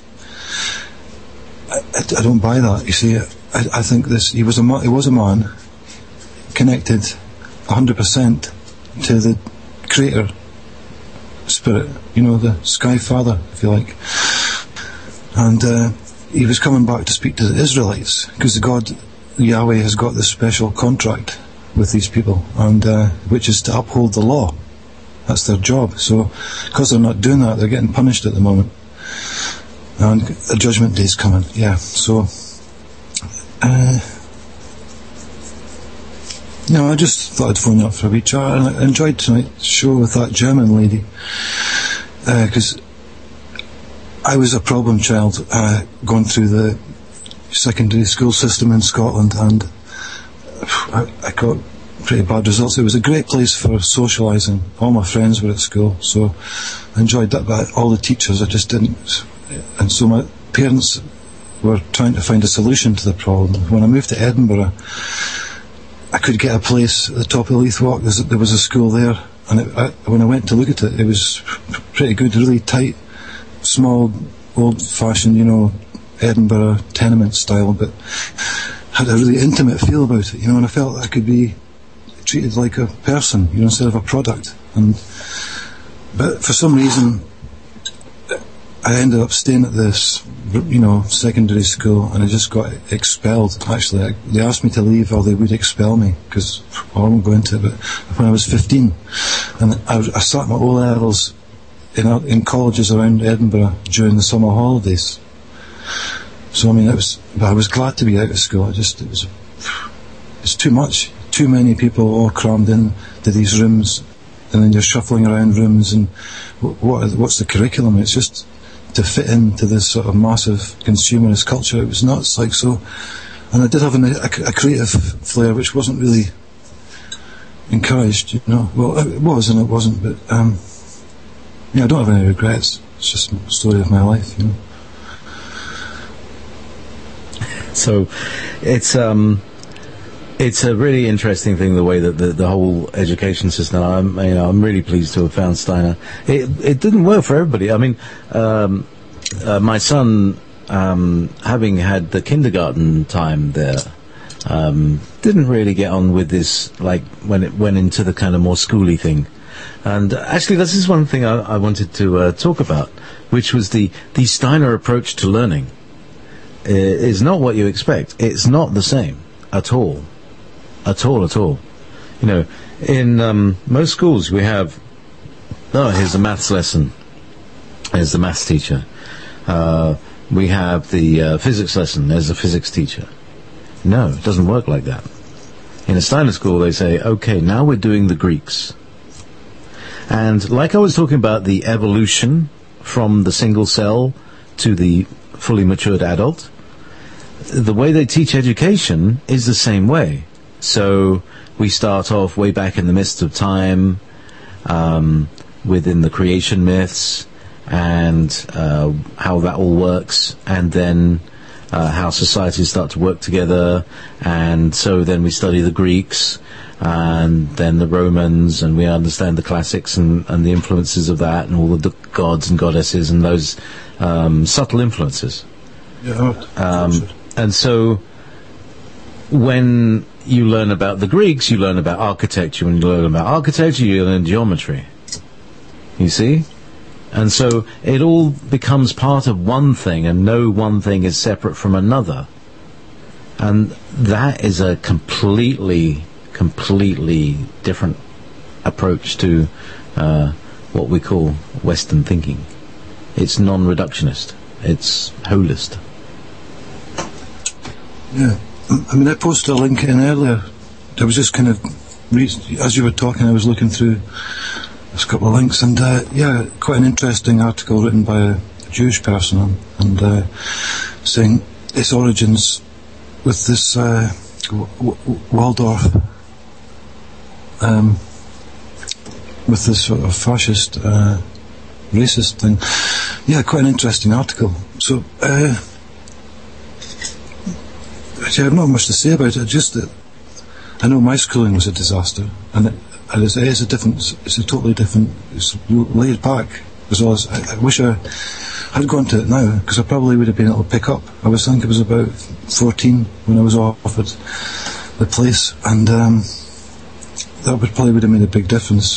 Speaker 2: I don't buy that. You see, I think he was a man connected 100% to the Creator Spirit, the Sky Father, if you like, and he was coming back to speak to the Israelites, because God, Yahweh, has got this special contract with these people, and which is to uphold the law. That's their job. So because they're not doing that, they're getting punished at the moment, and a judgment day's coming. So I just thought I'd phone you up for a wee chat, and I enjoyed tonight's show with that German lady, because I was a problem child, going through the secondary school system in Scotland, and I got pretty bad results. It was a great place for socialising. All my friends were at school, so I enjoyed that, but all the teachers I just didn't, and so my parents were trying to find a solution to the problem. When I moved to Edinburgh, I could get a place at the top of Leith Walk. There was a school there, and when I went to look at it, it was pretty good, really tight, small, old-fashioned, Edinburgh tenement style, but had a really intimate feel about it, and I felt I could be treated like a person, instead of a product. But for some reason, I ended up staying at this secondary school, and I just got expelled. Actually, they asked me to leave, or they would expel me, because I won't go into it, but when I was 15, and I sat my O-levels in colleges around Edinburgh during the summer holidays. So, I mean, I was glad to be out of school. It's too much. Too many people all crammed in to these rooms, and then you're shuffling around rooms, and what's the curriculum? It's just to fit into this sort of massive consumerist culture. It was nuts, like so. And I did have a creative flair which wasn't really encouraged, Well, it was and it wasn't, but I don't have any regrets. It's just the story of my life,
Speaker 1: So it's a really interesting thing, the way that the whole education system. I'm really pleased to have found Steiner. It didn't work for everybody. I mean, my son, having had the kindergarten time there, didn't really get on with this, like when it went into the kind of more schooly thing. And actually, this is one thing I wanted to talk about, which was the Steiner approach to learning. Is not what you expect. It's not the same at all. At all. In most schools we have, here's a maths lesson. There's the maths teacher. We have the physics lesson. There's the physics teacher. No, it doesn't work like that. In a Steiner school, they say, okay, now we're doing the Greeks. And like I was talking about the evolution from the single cell to the fully matured adult, the way they teach education is the same way. So we start off way back in the mist of time, within the creation myths, and how that all works, and then how societies start to work together, and so then we study the Greeks, and then the Romans, and we understand the classics and the influences of that, and all the gods and goddesses and those subtle influences. And so when you learn about the Greeks, you learn about architecture. When you learn about architecture, you learn geometry. You see? And so it all becomes part of one thing, and no one thing is separate from another. And that is a completely different approach to what we call Western thinking. It's non-reductionist. It's holist.
Speaker 2: Yeah. I mean, I posted a link in earlier. I was just kind of, as you were talking, I was looking through a couple of links, and quite an interesting article written by a Jewish person, and saying its origins with this Waldorf, with this sort of fascist, racist thing. Yeah, quite an interesting article. So, actually, I have not much to say about it. Just that I know my schooling was a disaster, and it's a totally different. It's laid back as well as I wish I had gone to it now, because I probably would have been able to pick up. I think it was about 14 when I was offered the place, and that would have made a big difference.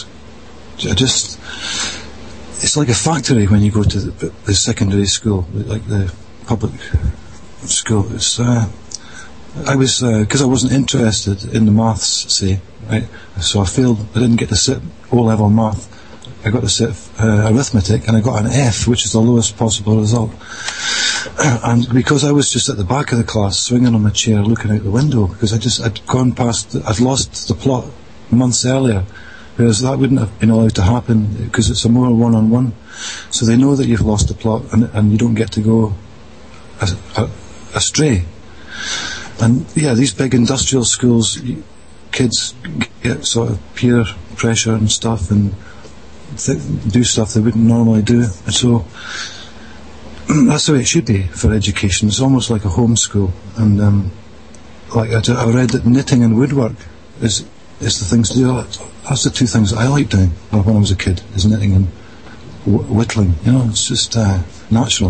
Speaker 2: It's like a factory when you go to the secondary school, like the public school. It's because I wasn't interested in the maths, say, right? So I failed. I didn't get to sit O-level math. I got to sit arithmetic, and I got an F, which is the lowest possible result. And because I was just at the back of the class, swinging on my chair, looking out the window, because I'd lost the plot months earlier, whereas that wouldn't have been allowed to happen because it's a more one-on-one. So they know that you've lost the plot, and you don't get to go astray. And yeah, these big industrial schools, kids get sort of peer pressure and stuff, and do stuff they wouldn't normally do. And so that's the way it should be for education. It's almost like a homeschool. And like I read that knitting and woodwork is the things to do. That's the two things that I like doing when I was a kid, is knitting and whittling. It's just natural.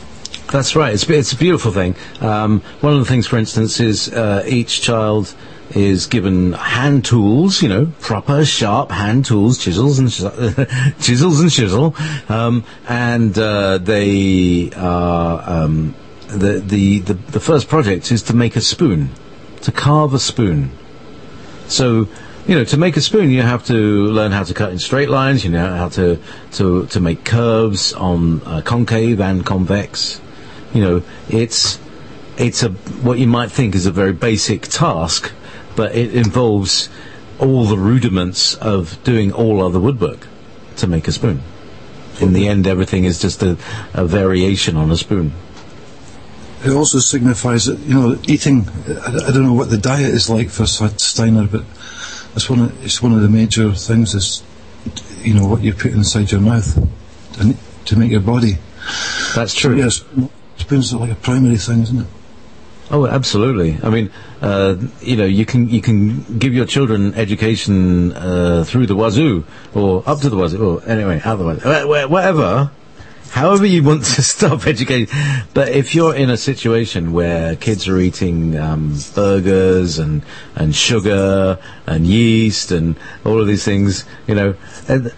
Speaker 1: That's right. It's a beautiful thing. One of the things, for instance, is each child is given hand tools, proper sharp hand tools, chisels and chisel, and they are the first project is to make a spoon, to carve a spoon. So, to make a spoon, you have to learn how to cut in straight lines. You know how to make curves on concave and convex. It's what you might think is a very basic task, but it involves all the rudiments of doing all other woodwork to make a spoon. In the end, everything is just a variation on a spoon.
Speaker 2: It also signifies that, eating, I don't know what the diet is like for Steiner, but it's one of the major things is, what you put inside your mouth to make your body.
Speaker 1: That's true.
Speaker 2: So, yes, spoons are like a primary thing, isn't it?
Speaker 1: Oh, absolutely. I mean, you can give your children education through the wazoo, or up to the wazoo, or anyway, out the wazoo, whatever. However you want to stop educating. But if you're in a situation where kids are eating burgers and sugar and yeast and all of these things, the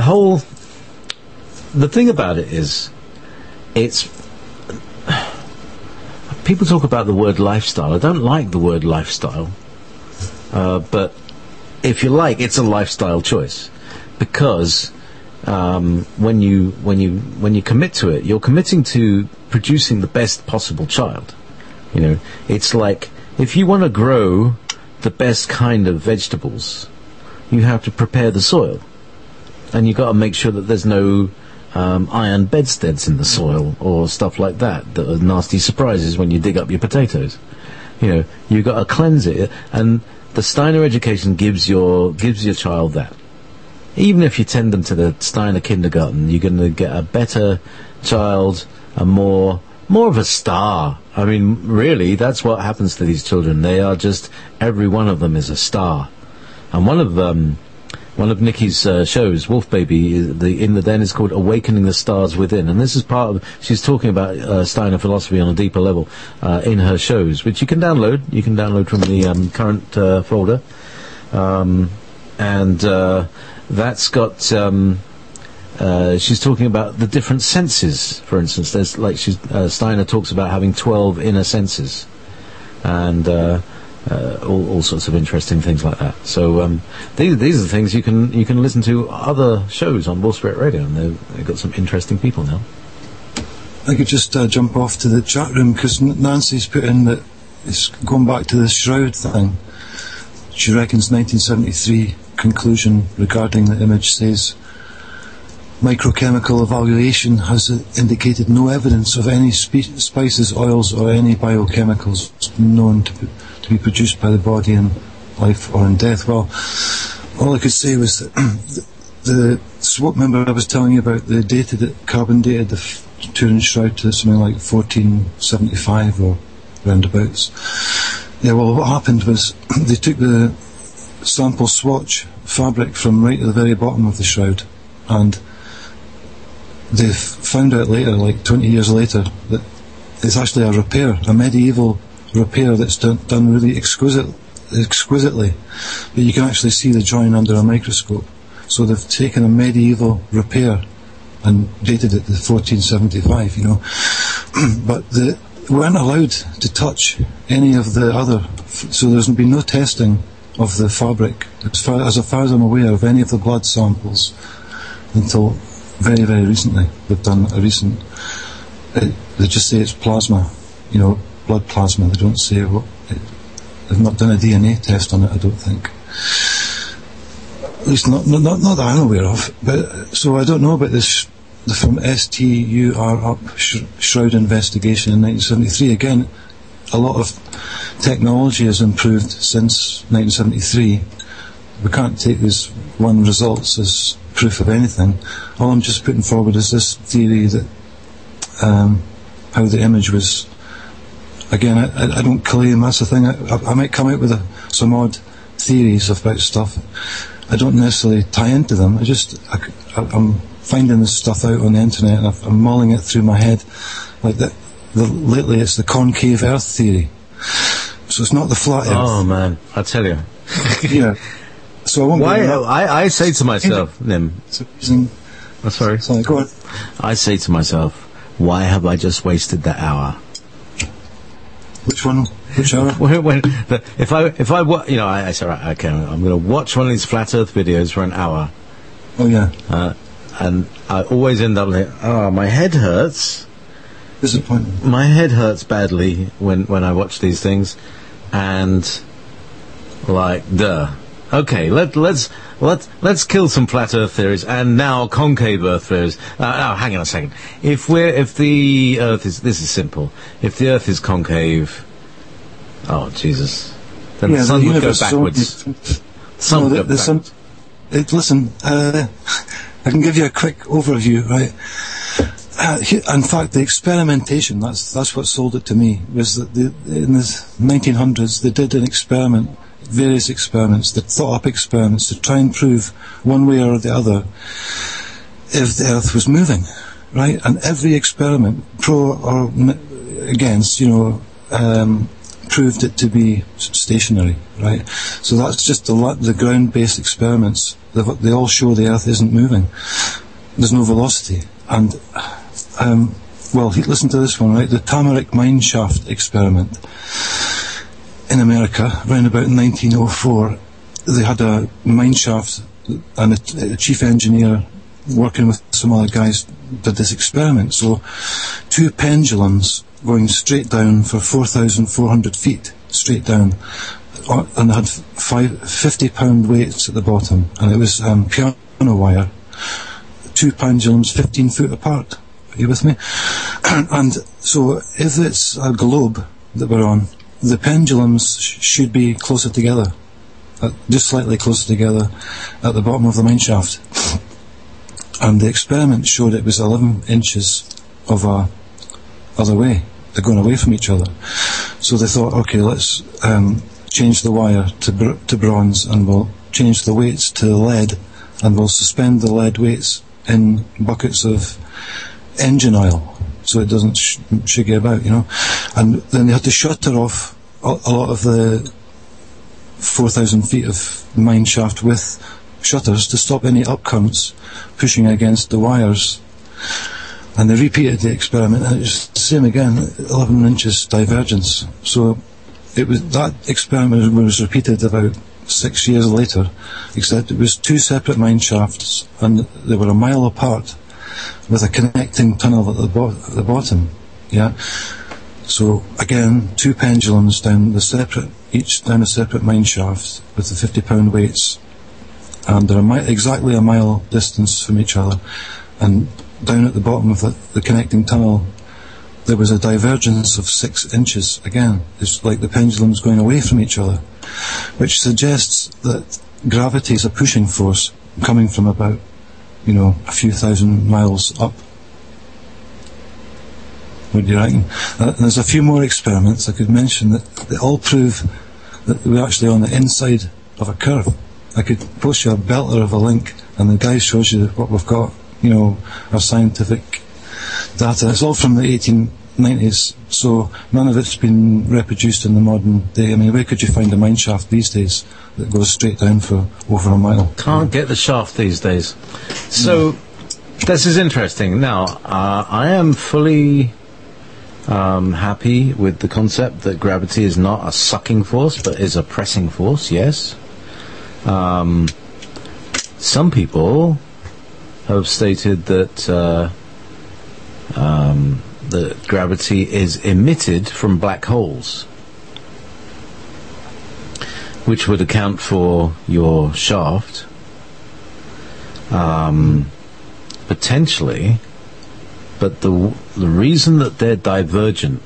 Speaker 1: thing about it is, people talk about the word lifestyle. I don't like the word lifestyle, but if you like, it's a lifestyle choice, because when you commit to it, you're committing to producing the best possible child. It's like if you want to grow the best kind of vegetables, you have to prepare the soil, and you've got to make sure that there's no iron bedsteads in the soil or stuff like that are nasty surprises when you dig up your potatoes. You've got to cleanse it, and the Steiner education gives your child that. Even if you send them to the Steiner kindergarten, you're going to get a better child, a more of a star. I mean, really, that's what happens to these children. They are just, every one of them is a star. And one of Nikki's shows, Wolf Baby, in the Den, is called Awakening the Stars Within, and this is part of. She's talking about Steiner philosophy on a deeper level in her shows, which you can download. You can download from the current folder, and that's got. She's talking about the different senses. For instance, there's Steiner talks about having 12 inner senses, and all sorts of interesting things like that. So these are the things you can listen to other shows on Wolf Spirit Radio, and they've got some interesting people now.
Speaker 2: I could just jump off to the chat room, because Nancy's put in that it's going back to the shroud thing. She reckons 1973 conclusion regarding the image says microchemical evaluation has indicated no evidence of any spices, oils or any biochemicals known to be produced by the body in life or in death. Well, all I could say was that the SWOT member I was telling you about, the data that carbon dated the Turin Shroud to something like 1475 or roundabouts. Yeah, well, what happened was they took the sample swatch fabric from right at the very bottom of the shroud, and they found out later, like 20 years later, that it's actually a repair, a medieval repair that's done really exquisitely, but you can actually see the join under a microscope. So they've taken a medieval repair and dated it to 1475, but they weren't allowed to touch any of the other, so there's been no testing of the fabric as far as I'm aware of any of the blood samples until very, very recently. They've done a recent, they just say it's plasma, blood plasma. They don't say they've not done a DNA test on it, I don't think. At least not that I'm aware of. But so I don't know about this from STUR up shroud investigation in 1973. Again, a lot of technology has improved since 1973. We can't take these one results as proof of anything. All I'm just putting forward is this theory that how the image was. Again, I don't claim, that's the thing. I might come out with some odd theories about stuff. I don't necessarily tie into them. I'm finding this stuff out on the internet, and I'm mulling it through my head. Like that. Lately, it's the concave Earth theory. So it's not the flat Earth.
Speaker 1: Oh man, I tell you.
Speaker 2: Yeah. So I won't.
Speaker 1: Why? I say to myself, Nim. I'm sorry.
Speaker 2: Sorry, go on.
Speaker 1: I say to myself, why have I just wasted that hour?
Speaker 2: Which one? Which hour?
Speaker 1: If I say, right, okay, I'm going to watch one of these flat Earth videos for an hour.
Speaker 2: Oh yeah.
Speaker 1: And I always end up like, my head hurts.
Speaker 2: Disappointment.
Speaker 1: My head hurts badly when I watch these things, and like, duh. Okay, let's kill some flat Earth theories and now concave Earth theories. Hang on a second. If the Earth is, this is simple. If the Earth is concave, oh Jesus, then the sun would go backwards.
Speaker 2: Listen, I can give you a quick overview, right? In fact, the experimentation, that's what sold it to me, was that in the 1900s they did an experiment, various experiments, they thought up experiments to try and prove one way or the other if the Earth was moving, right? And every experiment, pro or against, proved it to be stationary, right? So that's just the ground-based experiments. They all show the Earth isn't moving. There's no velocity. And, listen to this one, right? The Tamarack mine shaft experiment in America, around about 1904, they had a mine shaft, and a chief engineer working with some other guys did this experiment. So, two pendulums going straight down for 4,400 feet, straight down, and they had 50-pound weights at the bottom, and it was piano wire. Two pendulums 15 foot apart. Are you with me? And so if it's a globe that we're on, the pendulums should be closer together, just slightly closer together at the bottom of the mine shaft. And the experiment showed it was 11 inches of a other way. They're going away from each other. So they thought, okay, let's change the wire to bronze, and we'll change the weights to lead, and we'll suspend the lead weights in buckets of engine oil so it doesn't shiggy about, and then they had to shutter off a lot of the 4,000 feet of mine shaft with shutters to stop any up currents pushing against the wires. And they repeated the experiment, and it was the same again, 11 inches divergence. So that experiment was repeated about 6 years later, except it was two separate mine shafts, and they were a mile apart with a connecting tunnel at the bottom. Yeah. So again, two pendulums each down a separate mine shaft with the 50-pound weights, and they're exactly a mile distance from each other. And down at the bottom of the connecting tunnel, there was a divergence of 6 inches. Again, it's like the pendulums going away from each other, which suggests that gravity is a pushing force coming from about, a few thousand miles up. What do you reckon? There's a few more experiments I could mention that they all prove that we're actually on the inside of a curve. I could post you a belter of a link, and the guy shows you what we've got, our scientific data. It's all from the 1890s, so none of it's been reproduced in the modern day. I mean, where could you find a mine shaft these days that goes straight down for over a mile?
Speaker 1: Can't get the shaft these days. So, this is interesting. Now, I am fully happy with the concept that gravity is not a sucking force, but is a pressing force, yes. Some people have stated that that gravity is emitted from black holes, which would account for your shaft, potentially, but the reason that they're divergent,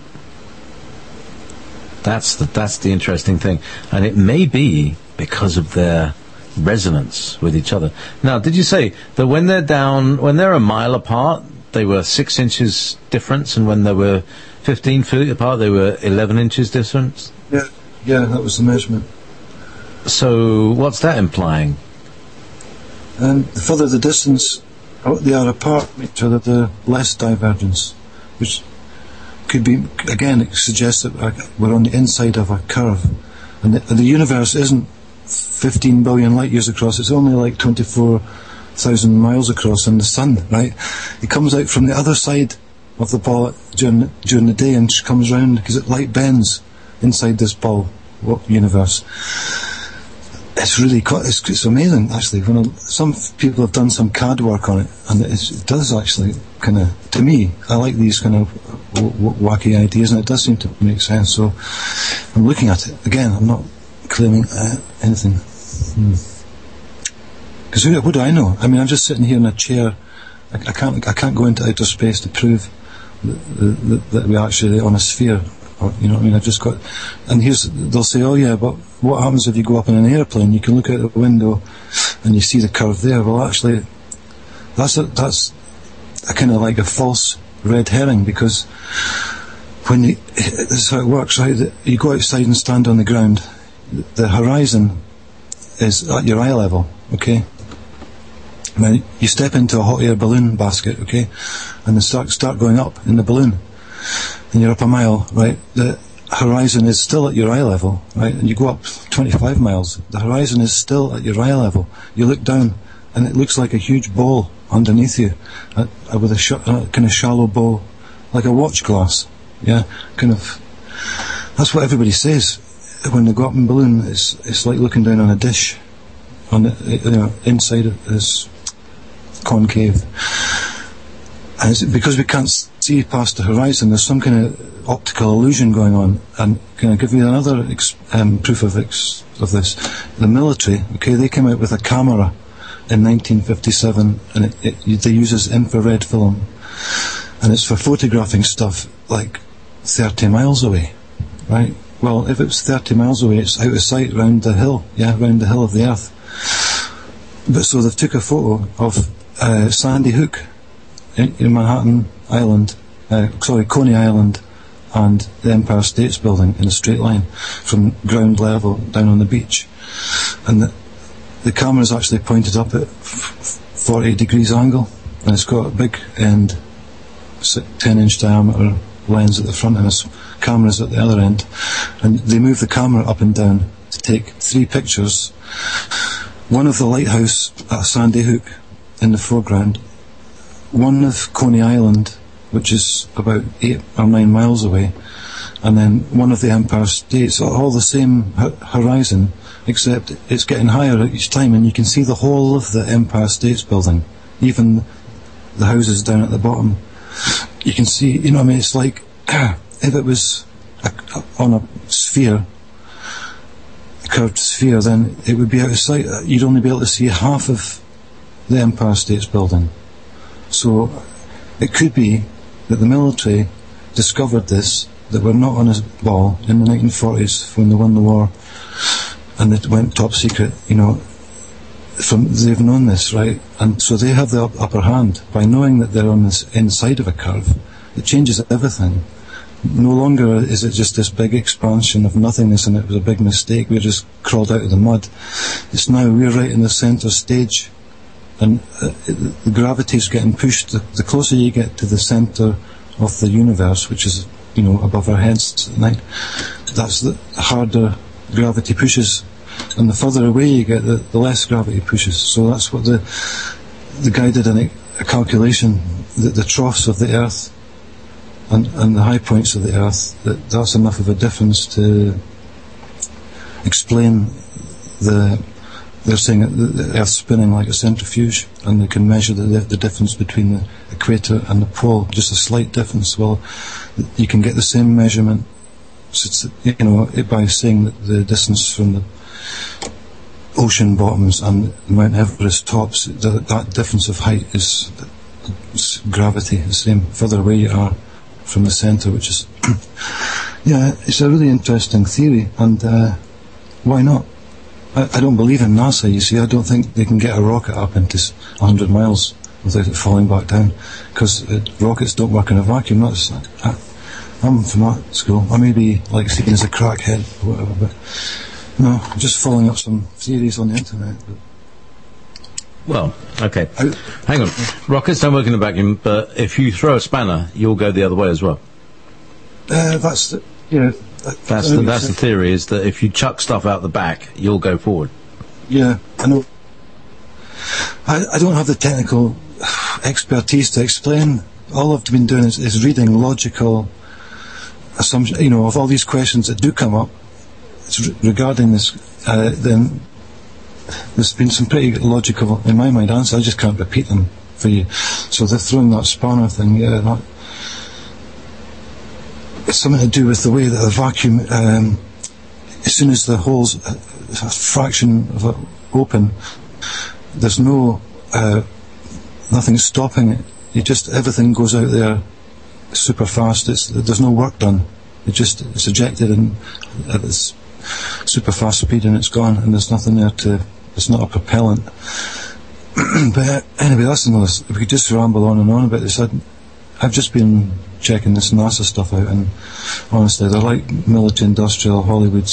Speaker 1: that's the interesting thing, and it may be because of their resonance with each other. Now, did you say that when they're a mile apart, they were 6 inches difference, and when they were 15 feet apart, they were 11 inches difference?
Speaker 2: Yeah, that was the measurement.
Speaker 1: So, what's that implying?
Speaker 2: The further the distance they are apart from each other, the less divergence, which could be, again, it suggests that we're on the inside of a curve, and the universe isn't 15 billion light years across, it's only like 24,000 miles across in the sun, right? It comes out from the other side of the ball during the day and comes round because light bends inside this ball universe. It's really it's amazing, actually. Some people have done some CAD work on it, and it does actually kind of, to me, I like these kind of wacky ideas, and it does seem to make sense. So I'm looking at it again. I'm not claiming anything. Because what do I know? I mean, I'm just sitting here in a chair. I can't go into outer space to prove that we're actually on a sphere. Or, you know what I mean? I've just got, and they'll say, oh yeah, but what happens if you go up in an airplane? You can look out the window and you see the curve there. Well, actually, that's a kind of like a false red herring, because this is how it works, right? You go outside and stand on the ground. The horizon is at your eye level, okay? Now, you step into a hot air balloon basket, okay? And then start going up in the balloon. And you're up a mile, right? The horizon is still at your eye level, right? And you go up 25 miles. The horizon is still at your eye level. You look down, and it looks like a huge bowl underneath you, with a kind of shallow bowl, like a watch glass. Yeah, kind of. That's what everybody says when they go up in balloon. It's like looking down on a dish, inside it is concave. And it's because we can't see past the horizon, there's some kind of optical illusion going on. And can I give you another proof of this? The military, okay, they came out with a camera in 1957, and they use infrared film, and it's for photographing stuff like 30 miles away, right? Well, if it's 30 miles away, it's out of sight round the hill, round the hill of the Earth. But so they took a photo of Sandy Hook in Manhattan Island, Coney Island, and the Empire State Building in a straight line from ground level down on the beach. And the camera's actually pointed up at 40 degrees angle, and it's got a big end, 10-inch diameter lens at the front, and its cameras at the other end. And they move the camera up and down to take 3 pictures. One of the lighthouse at Sandy Hook in the foreground, one of Coney Island, which is about 8 or 9 miles away, and then one of the Empire States, all the same horizon, except it's getting higher each time, and you can see the whole of the Empire States Building, even the houses down at the bottom. You can see, you know what I mean, it's like if it was on a sphere, a curved sphere, then it would be out of sight. You'd only be able to see half of the Empire States Building. So it could be that the military discovered this, that we're not on a ball in the 1940s when they won the war, and it went top secret, you know. They've known this, right? And so they have the upper hand by knowing that they're on this inside of a curve. It changes everything. No longer is it just this big expansion of nothingness and it was a big mistake, we just crawled out of the mud. It's now we're right in the centre stage, and the gravity's getting pushed. The closer you get to the centre of the universe, which is, you know, above our heads at night, that's the harder gravity pushes. And the further away you get, the less gravity pushes. So that's what the guy did a calculation, that the troughs of the Earth and the high points of the Earth, that's enough of a difference to explain they're saying that the Earth's spinning like a centrifuge, and they can measure the difference between the equator and the pole, just a slight difference. Well, you can get the same measurement, you know, by saying that the distance from the ocean bottoms and Mount Everest tops, that difference of height is gravity, the same further away you are from the centre, which is yeah, it's a really interesting theory, and why not? I don't believe in NASA, you see. I don't think they can get a rocket up into 100 miles without it falling back down, because rockets don't work in a vacuum. I'm from that school. I may be like seen as a crackhead or whatever, but no, I'm just following up some theories on the internet.
Speaker 1: Well, okay. Hang on. Rockets don't work in a vacuum, but if you throw a spanner, you'll go the other way as well.
Speaker 2: That's the, you know.
Speaker 1: That's the theory, is that if you chuck stuff out the back, you'll go forward.
Speaker 2: Yeah, I know. I don't have the technical expertise to explain. All I've been doing is reading logical assumptions, you know, of all these questions that do come up regarding this. Then there's been some pretty logical, in my mind, answers. I just can't repeat them for you. So they're throwing that spawner thing. Yeah, it's something to do with the way that the vacuum, as soon as the holes, a fraction of it open, there's no nothing stopping it. Everything goes out there super fast. There's no work done. It's ejected and at this super fast speed, and it's gone, and there's nothing there it's not a propellant. But anyway, that's another. We could just ramble on and on about this. I've just been checking this NASA stuff out, and honestly, they're like military industrial Hollywood /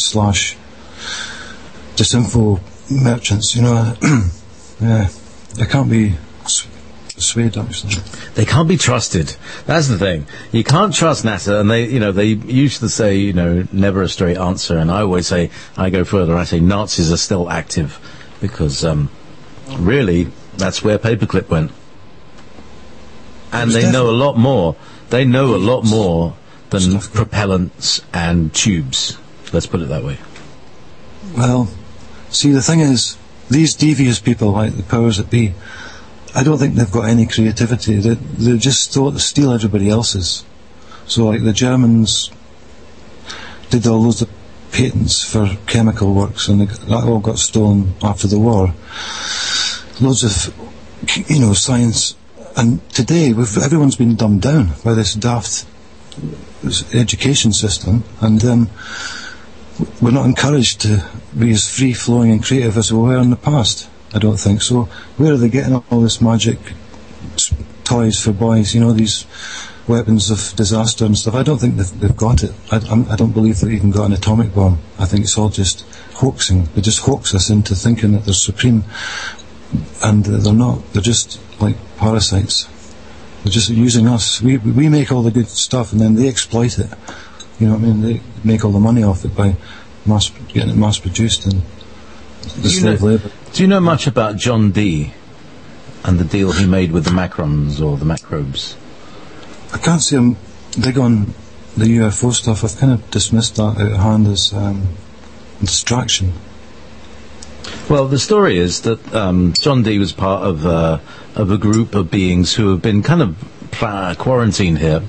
Speaker 2: disinfo merchants, you know. Yeah, they can't be swayed, actually.
Speaker 1: They can't be trusted. That's the thing. You can't trust NASA, and they used to say, never a straight answer, and I always say, I go further, I say Nazis are still active, because really, that's where Paperclip went. And they know a lot more. They know a lot more than propellants and tubes. Let's put it that way.
Speaker 2: Well, see, the thing is, these devious people like the powers that be, I don't think they've got any creativity. They just thought to steal everybody else's. So, like, the Germans did all those patents for chemical works, and that all got stolen after the war. Loads of, science. And today, everyone's been dumbed down by this daft education system, and we're not encouraged to be as free-flowing and creative as we were in the past. I don't think so. Where are they getting all this magic toys for boys? These weapons of disaster and stuff. I don't think they've got it. I don't believe they've even got an atomic bomb. I think it's all just hoaxing. They just hoax us into thinking that they're supreme, and they're not. They're just like parasites. They're just using us. We make all the good stuff, and then they exploit it. You know what I mean? They make all the money off it by getting it mass produced and the slave labour.
Speaker 1: Do you know much about John Dee and the deal he made with the Macrons or the Macrobes?
Speaker 2: I can't say I'm big on the UFO stuff. I've kind of dismissed that out of hand as distraction.
Speaker 1: Well, the story is that John Dee was part of a group of beings who have been kind of quarantined here.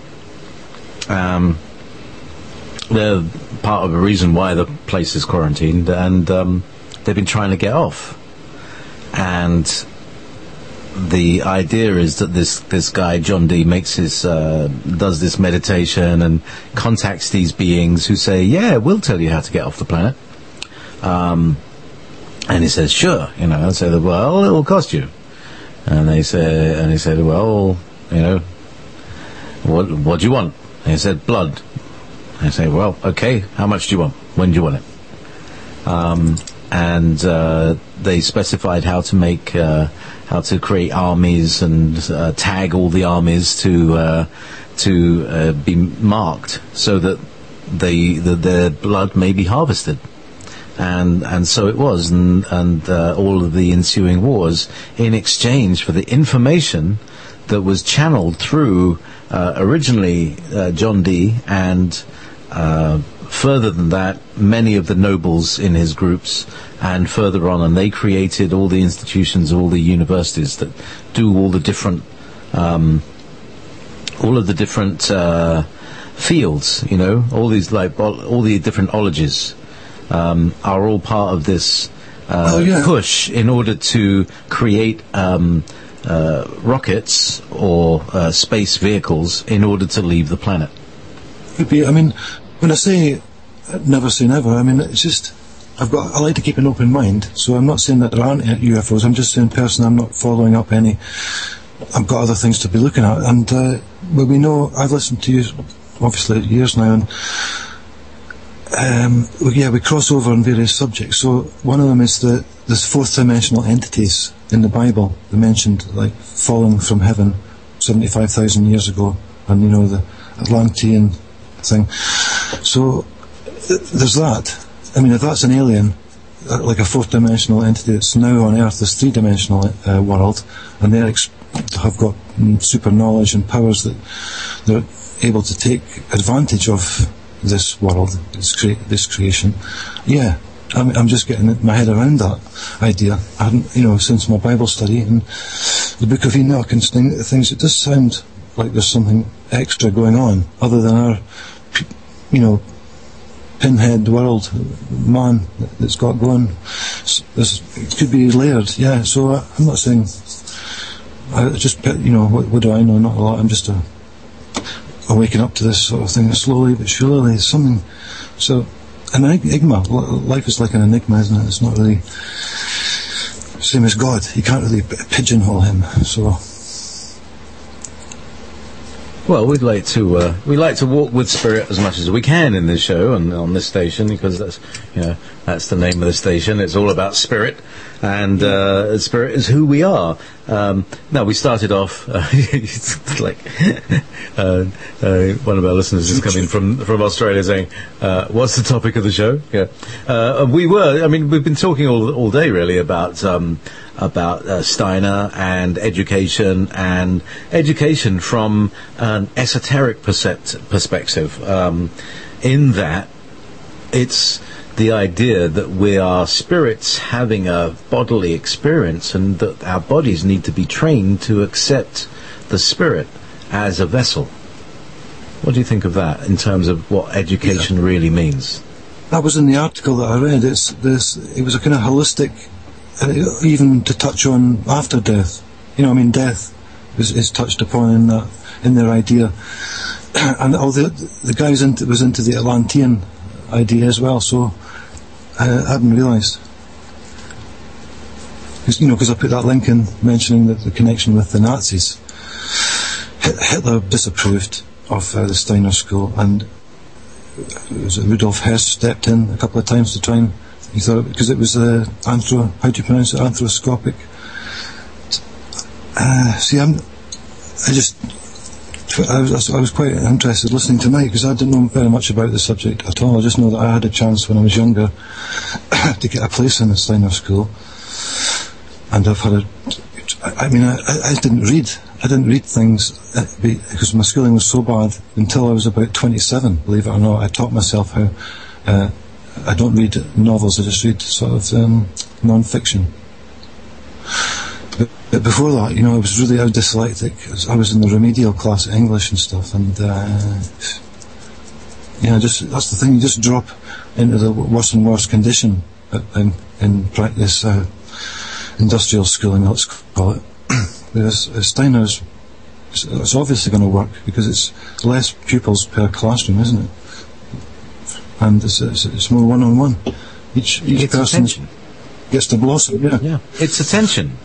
Speaker 1: They're part of a reason why the place is quarantined, and they've been trying to get off. And the idea is that this guy John Dee does this meditation and contacts these beings who say, "Yeah, we'll tell you how to get off the planet." And he says, "Sure," and say, "Well, it will cost you." And he said, "Well, what do you want?" And he said, "Blood." And I say, "Well, okay, how much do you want? When do you want it?" And they specified how to create armies and tag all the armies to be marked so that their blood may be harvested. And so it was, and all of the ensuing wars in exchange for the information that was channeled through originally John Dee and further than that, many of the nobles in his groups, and further on, and they created all the institutions, all the universities that do all the different fields. All these all the different ologies. Are all part of this push in order to create rockets or space vehicles in order to leave the planet.
Speaker 2: Could be. I mean, when I say never say never, I mean it's just I like to keep an open mind. So I'm not saying that there aren't UFOs. I'm just saying personally, I'm not following up any. I've got other things to be looking at, and we know I've listened to you obviously years now, and. We cross over on various subjects. So one of them is there's fourth dimensional entities in the Bible. They mentioned like falling from heaven 75,000 years ago, and the Atlantean thing. So there's that. I mean, if that's an alien, like a fourth-dimensional entity that's now on Earth, this three-dimensional world, and they have got super knowledge and powers that they're able to take advantage of this world, this creation. Yeah, I'm just getting my head around that idea. I hadn't, since my Bible study and the Book of Enoch and things, it does sound like there's something extra going on, other than our, pinhead world, man, that's got going. It could be layered, yeah, so I'm not saying, I just, what do I know? Not a lot. I'm just waking up to this sort of thing slowly but surely. There's something, so, an enigma. Life is like an enigma, isn't it? It's not really same as God. You can't really pigeonhole him, so.
Speaker 1: Well, we like to walk with spirit as much as we can in this show and on this station, because that's the name of the station. It's all about spirit, and spirit is who we are. Now, we started off it's like one of our listeners is coming from Australia saying, "What's the topic of the show?" Yeah, we've been talking all day really about Steiner and education from an esoteric perspective, in that it's the idea that we are spirits having a bodily experience, and that our bodies need to be trained to accept the spirit as a vessel. What do you think of that in terms of what education really means?
Speaker 2: That was in the article that I read. It was a kind of holistic, even to touch on after death. Death is touched upon in their idea, and all the guys was into the Atlantean idea as well. So I hadn't realised, because I put that link in mentioning that the connection with the Nazis. Hitler disapproved of the Steiner school, and Rudolf Hess stepped in a couple of times to try and. He thought, because it was how do you pronounce it? Arthroscopic. I was quite interested listening tonight, because I didn't know very much about the subject at all. I just know that I had a chance when I was younger to get a place in the Steiner school, and I've had I didn't read. I didn't read things because my schooling was so bad until I was about 27. Believe it or not, I taught myself how. I don't read novels, I just read sort of non-fiction. But before that, I was dyslexic. I was in the remedial class at English and stuff, and that's the thing, you just drop into the worse and worse condition in practice, industrial schooling, let's call it. Whereas Steiner's, it's obviously going to work, because it's less pupils per classroom, isn't it? And it's more one-on-one. Each person gets to blossom. Yeah,
Speaker 1: it's attention.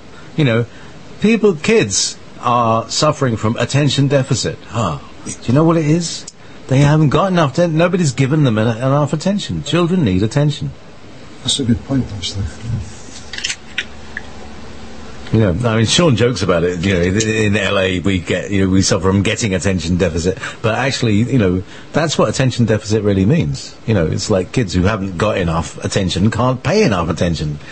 Speaker 1: Kids are suffering from attention deficit. Do you know what it is? They haven't got enough. Nobody's given them enough attention. Children need attention.
Speaker 2: That's a good point, actually.
Speaker 1: Sean jokes about it. In LA we suffer from getting attention deficit, but actually, that's what attention deficit really means. It's like kids who haven't got enough attention can't pay enough attention.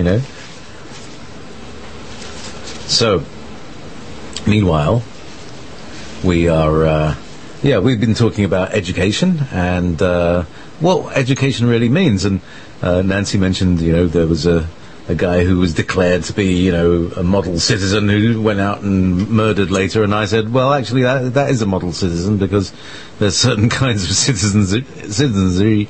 Speaker 1: So, meanwhile, we are, we've been talking about education and what education really means. And Nancy mentioned, there was a guy who was declared to be, a model citizen who went out and murdered later. And I said, well, actually, that is a model citizen, because there's certain kinds of citizenry,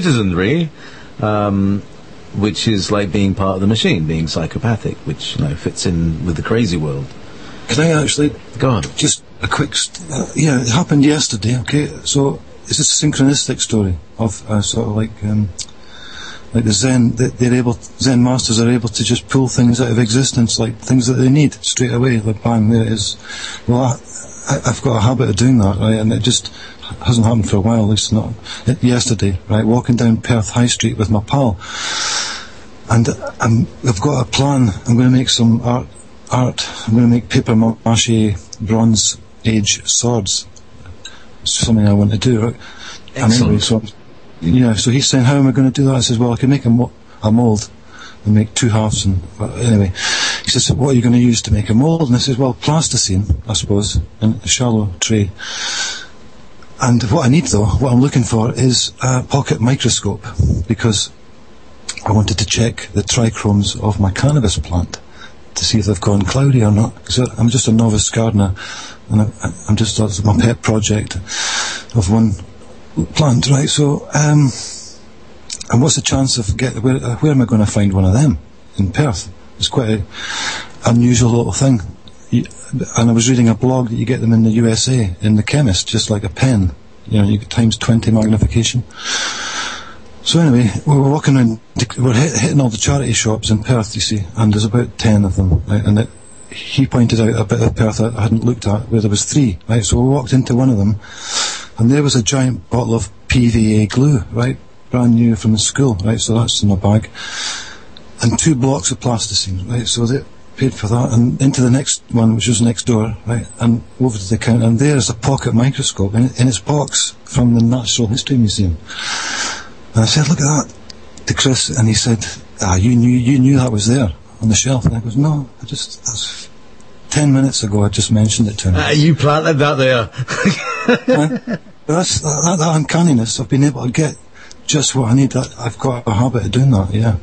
Speaker 1: which is like being part of the machine, being psychopathic, which fits in with the crazy world.
Speaker 2: Can I actually
Speaker 1: go on?
Speaker 2: Just a quick. It happened yesterday. Okay, so it's a synchronistic story of sort of like the Zen. Zen masters are able to just pull things out of existence, like things that they need straight away. Like bang, there it is. Well, I've got a habit of doing that, right? And it just hasn't happened for a while. At least not yesterday. Right, walking down Perth High Street with my pal, and I've got a plan. I'm going to make some art. I'm going to make paper mache Bronze Age swords. It's something I want to do. Right? And anyway, so he's saying, how am I going to do that? I says, well, I can make a mould and make two halves. And anyway, he says, so what are you going to use to make a mould? And I says, well, plasticine, I suppose, in a shallow tray. And what I need, though, what I'm looking for is a pocket microscope, because I wanted to check the trichromes of my cannabis plant to see if they've gone cloudy or not. Because I'm just a novice gardener, and I'm just, that's my pet project of one plant, right? So, and what's the chance of where am I going to find one of them? In Perth. It's quite an unusual little thing. And I was reading a blog that you get them in the USA, in the chemist, just like a pen. You get times 20 magnification. So anyway, we were walking around, we're hitting all the charity shops in Perth, you see, and there's about 10 of them, right? And he pointed out a bit of Perth I hadn't looked at, where there was 3, right? So we walked into one of them, and there was a giant bottle of PVA glue, right? Brand new from the school, right? So that's in a bag. And 2 blocks of plasticine, right? So they paid for that, and into the next one, which was next door, right? And over to the counter, and there's a pocket microscope in its box from the Natural History Museum. And I said, look at that, to Chris, and he said, you knew that was there on the shelf. And I goes, no, that's 10 minutes ago I just mentioned it to him.
Speaker 1: You planted that there.
Speaker 2: That's that uncanniness of being able to get just what I need. I've got a habit of doing that, yeah.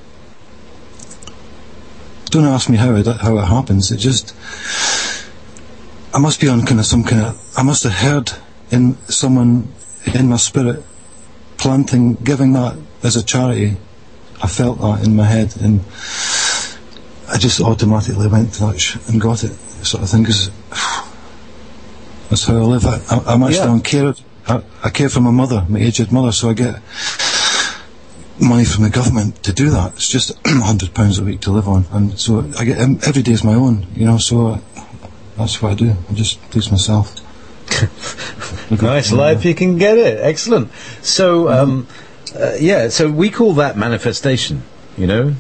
Speaker 2: Don't ask me how it happens. It just, I must be on I must have heard in someone in my spirit giving that as a charity. I felt that in my head, and I just automatically went to that and got it, sort of thing, because that's how I live. I'm actually on care. I care for my mother, my aged mother, so I get money from the government to do that. It's just £100 a week to live on, and so I get every day is my own, so that's what I do. I just please myself.
Speaker 1: Nice life, you can get it. Excellent. So, so we call that manifestation, and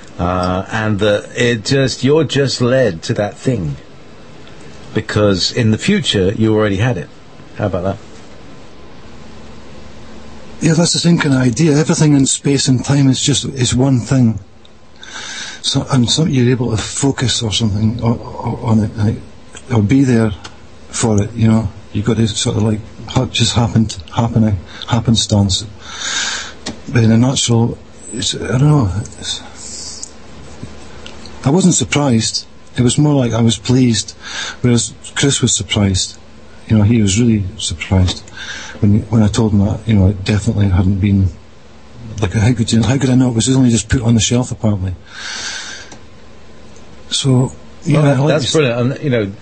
Speaker 1: you're just led to that thing because in the future you already had it. How about that?
Speaker 2: Yeah, that's the same kind of idea. Everything in space and time is one thing. So, and you're able to focus or something on it, or be there for it. You've got to sort of just happenstance. But in a natural, I don't know. I wasn't surprised. It was more like I was pleased, whereas Chris was surprised. He was really surprised when I told him that. It definitely hadn't been like how could I know? It was only just put on the shelf apparently. So
Speaker 1: that's brilliant. And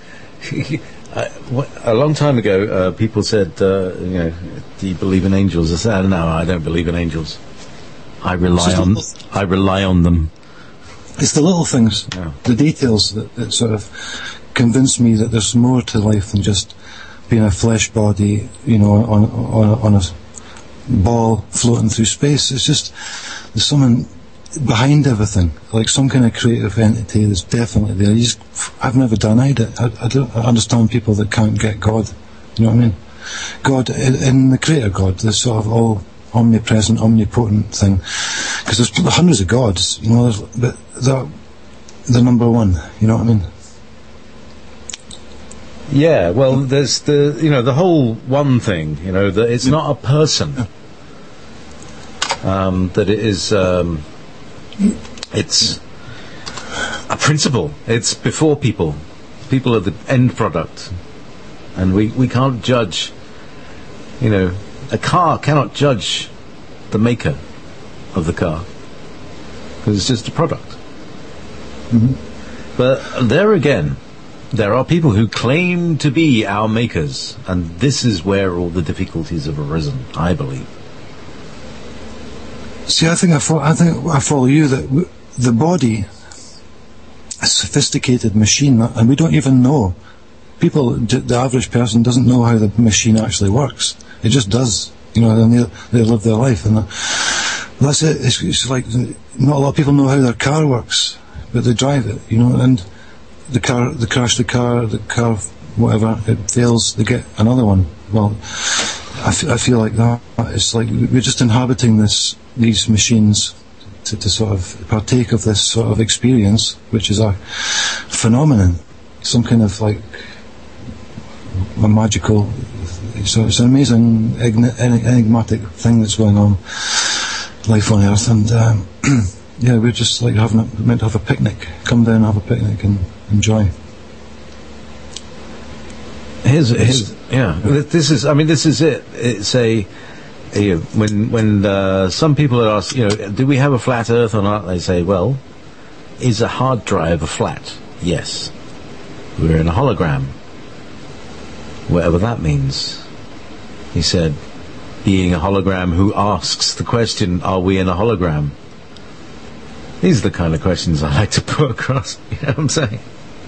Speaker 1: a long time ago, people said, do you believe in angels? I said, no, I don't believe in angels. I rely on them.
Speaker 2: It's the little things, the details that sort of convince me that there's more to life than just being a flesh body, on a ball floating through space. It's just there's something behind everything, like some kind of creative entity that's definitely there. I've never denied it. I don't understand people that can't get God. You know what I mean? God in the Creator God, this sort of all omnipresent, omnipotent thing. Because there's hundreds of gods, but the number one. You know what I mean?
Speaker 1: Yeah. Well, there's the whole one thing. That it's not a person. That it is. It's a principle. It's before people. People are the end product. And we can't judge, a car cannot judge the maker of the car. Because it's just a product. Mm-hmm. But there again, there are people who claim to be our makers. And this is where all the difficulties have arisen, I believe.
Speaker 2: See, I think I follow you that the body, a sophisticated machine, and we don't even know. The average person doesn't know how the machine actually works. It just does, and they live their life, and that's it. It's like not a lot of people know how their car works, but they drive it, and they crash the car, whatever, it fails, they get another one. Well, I feel like that. It's like we're just inhabiting these machines to sort of partake of this sort of experience, which is a phenomenon, some kind of like a magical. So it's an amazing, enigmatic thing that's going on, life on Earth, and yeah, we're just like meant to have a picnic. Come down, have a picnic, and enjoy.
Speaker 1: This is it. It's when some people are asked, do we have a flat Earth or not? They say, well, is a hard drive a flat? Yes. We're in a hologram. Whatever that means. He said, being a hologram who asks the question, are we in a hologram? These are the kind of questions I like to put across. You know what I'm saying?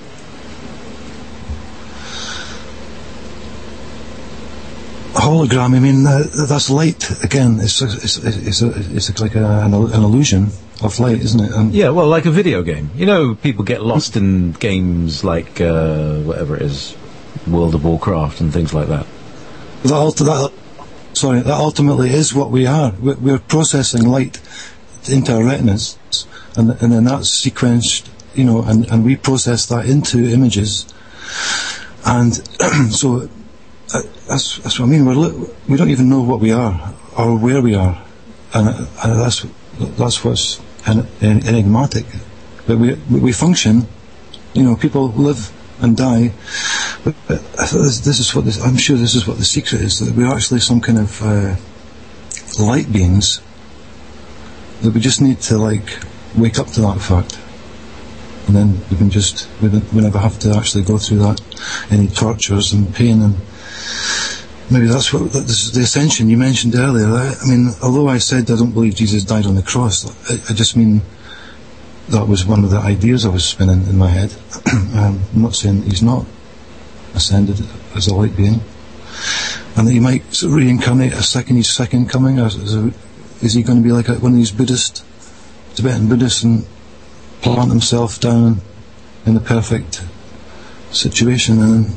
Speaker 2: Hologram. I mean, that's light again. It's like an illusion of light, isn't it?
Speaker 1: Yeah, well, like a video game. People get lost in games like whatever it is, World of Warcraft and things like that.
Speaker 2: That ultimately is what we are. We're processing light into our retinas, and then that's sequenced, and we process that into images, and so. That's what I mean. We don't even know what we are or where we are, and that's what's enigmatic. But we function. People live and die. But I'm sure this is what the secret is, that we're actually some kind of light beings. That we just need to wake up to that fact, and then we can we never have to actually go through any tortures and pain and. Maybe this is the ascension you mentioned earlier. I mean, although I said I don't believe Jesus died on the cross, I just mean that was one of the ideas I was spinning in my head. I'm not saying that he's not ascended as a light being, and that he might sort of reincarnate his second coming. Is he going to be like one of these Tibetan Buddhists, and plant himself down in the perfect situation, and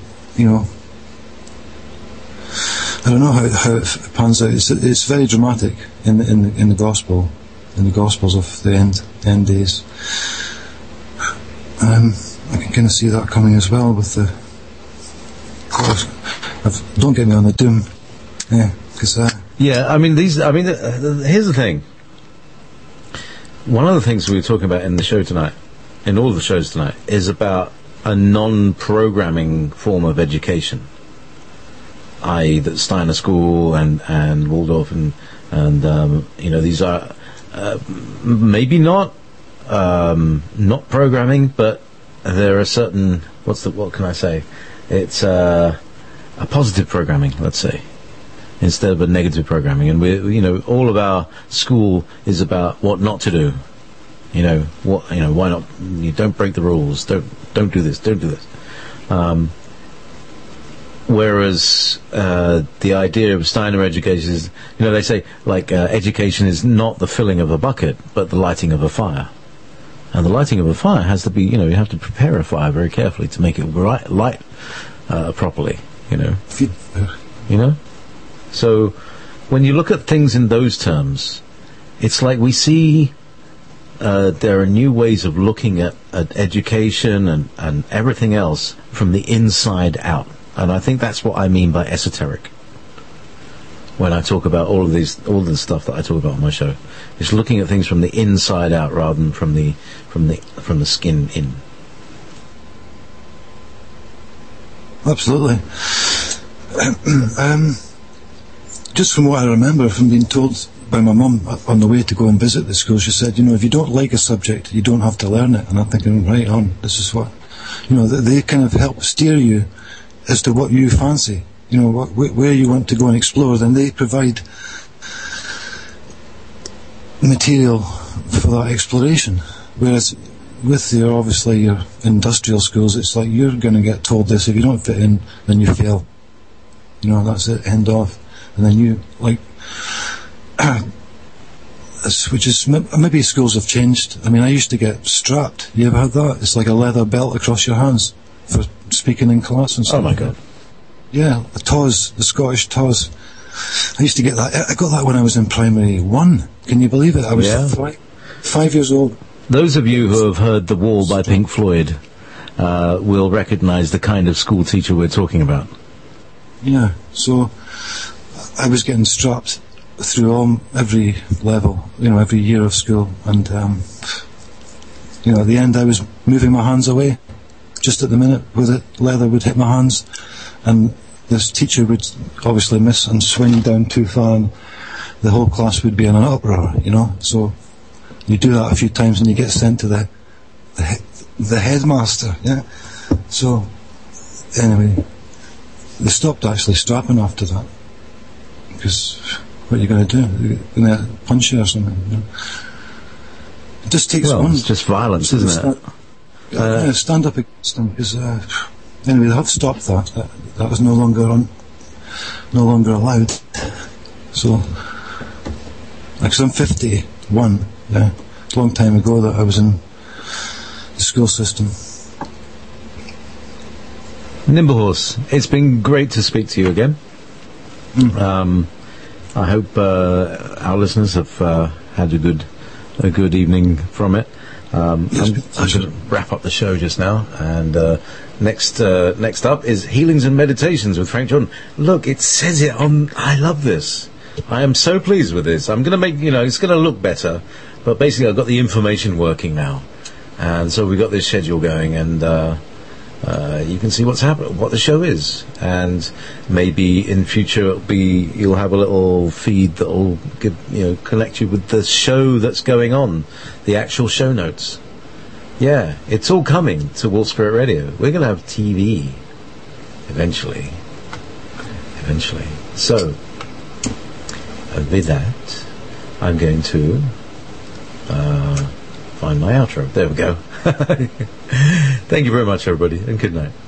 Speaker 2: I don't know how it pans out. It's very dramatic in the gospel, in the Gospels of the end days. I can kind of see that coming as well with the. Don't get me on the doom, because.
Speaker 1: Yeah, I mean here's the thing. One of the things we were talking about in the show tonight, in all the shows tonight, is about a non-programming form of education. I.e., that Steiner School and Waldorf and these are maybe not programming, but there are certain what can I say? It's a positive programming, let's say, instead of a negative programming. And all of our school is about what not to do. Why not? You don't break the rules. Don't do this. Don't do this. Whereas the idea of Steiner education is, they say education is not the filling of a bucket, but the lighting of a fire. And the lighting of a fire has to be, you have to prepare a fire very carefully to make it light properly. So when you look at things in those terms, it's like we see there are new ways of looking at education and everything else from the inside out. And I think that's what I mean by esoteric. When I talk about all the stuff that I talk about on my show, it's looking at things from the inside out rather than from the skin in.
Speaker 2: Absolutely. Just from what I remember, from being told by my mum on the way to go and visit the school, she said, if you don't like a subject, you don't have to learn it. And I'm thinking, right on, this is what, they kind of help steer you as to what you fancy, where you want to go and explore. Then they provide material for that exploration. Whereas with your industrial schools, it's like you're going to get told this. If you don't fit in, then you fail. That's it, end of. And then you which is maybe schools have changed. I mean, I used to get strapped. You ever had that? It's like a leather belt across your hands for speaking in class and stuff.
Speaker 1: Oh my God!
Speaker 2: Yeah, the Scottish TOS, I used to get that. I got that when I was in primary 1. Can you believe it? I was
Speaker 1: Yeah.
Speaker 2: 5 years old.
Speaker 1: Those of you who have heard The Wall by Pink Floyd will recognise the kind of school teacher we're talking about.
Speaker 2: Yeah, so I was getting strapped through every level, every year of school, and at the end I was moving my hands away, just at the minute where the leather would hit my hands, and this teacher would obviously miss and swing down too far, and the whole class would be in an uproar, so you do that a few times and you get sent to the headmaster, yeah. So anyway, they stopped actually strapping after that, because what are you going to do? You're going to punch you or something? It just takes one.
Speaker 1: It's just violence, isn't it?
Speaker 2: Stand up against them, because anyway, they have stopped that. That was no longer allowed. So, because I'm 51, yeah, it's a long time ago that I was in the school system.
Speaker 1: Nimblehorse, it's been great to speak to you again. I hope our listeners have had a good evening from it. I'm going to wrap up the show just now, and next up is Healings and Meditations with Frank Jordan. Look, it says it on. I love this. I am so pleased with this. I'm going to make it's going to look better, but basically I've got the information working now, and so we've got this schedule going, and you can see what's happening, what the show is, and maybe in future you'll have a little feed that will connect you with the show that's going on, the actual show notes. Yeah, it's all coming to Wolf Spirit Radio. We're going to have TV eventually. So with that, I'm going to find my outro. There we go. Thank you very much, everybody, and good night.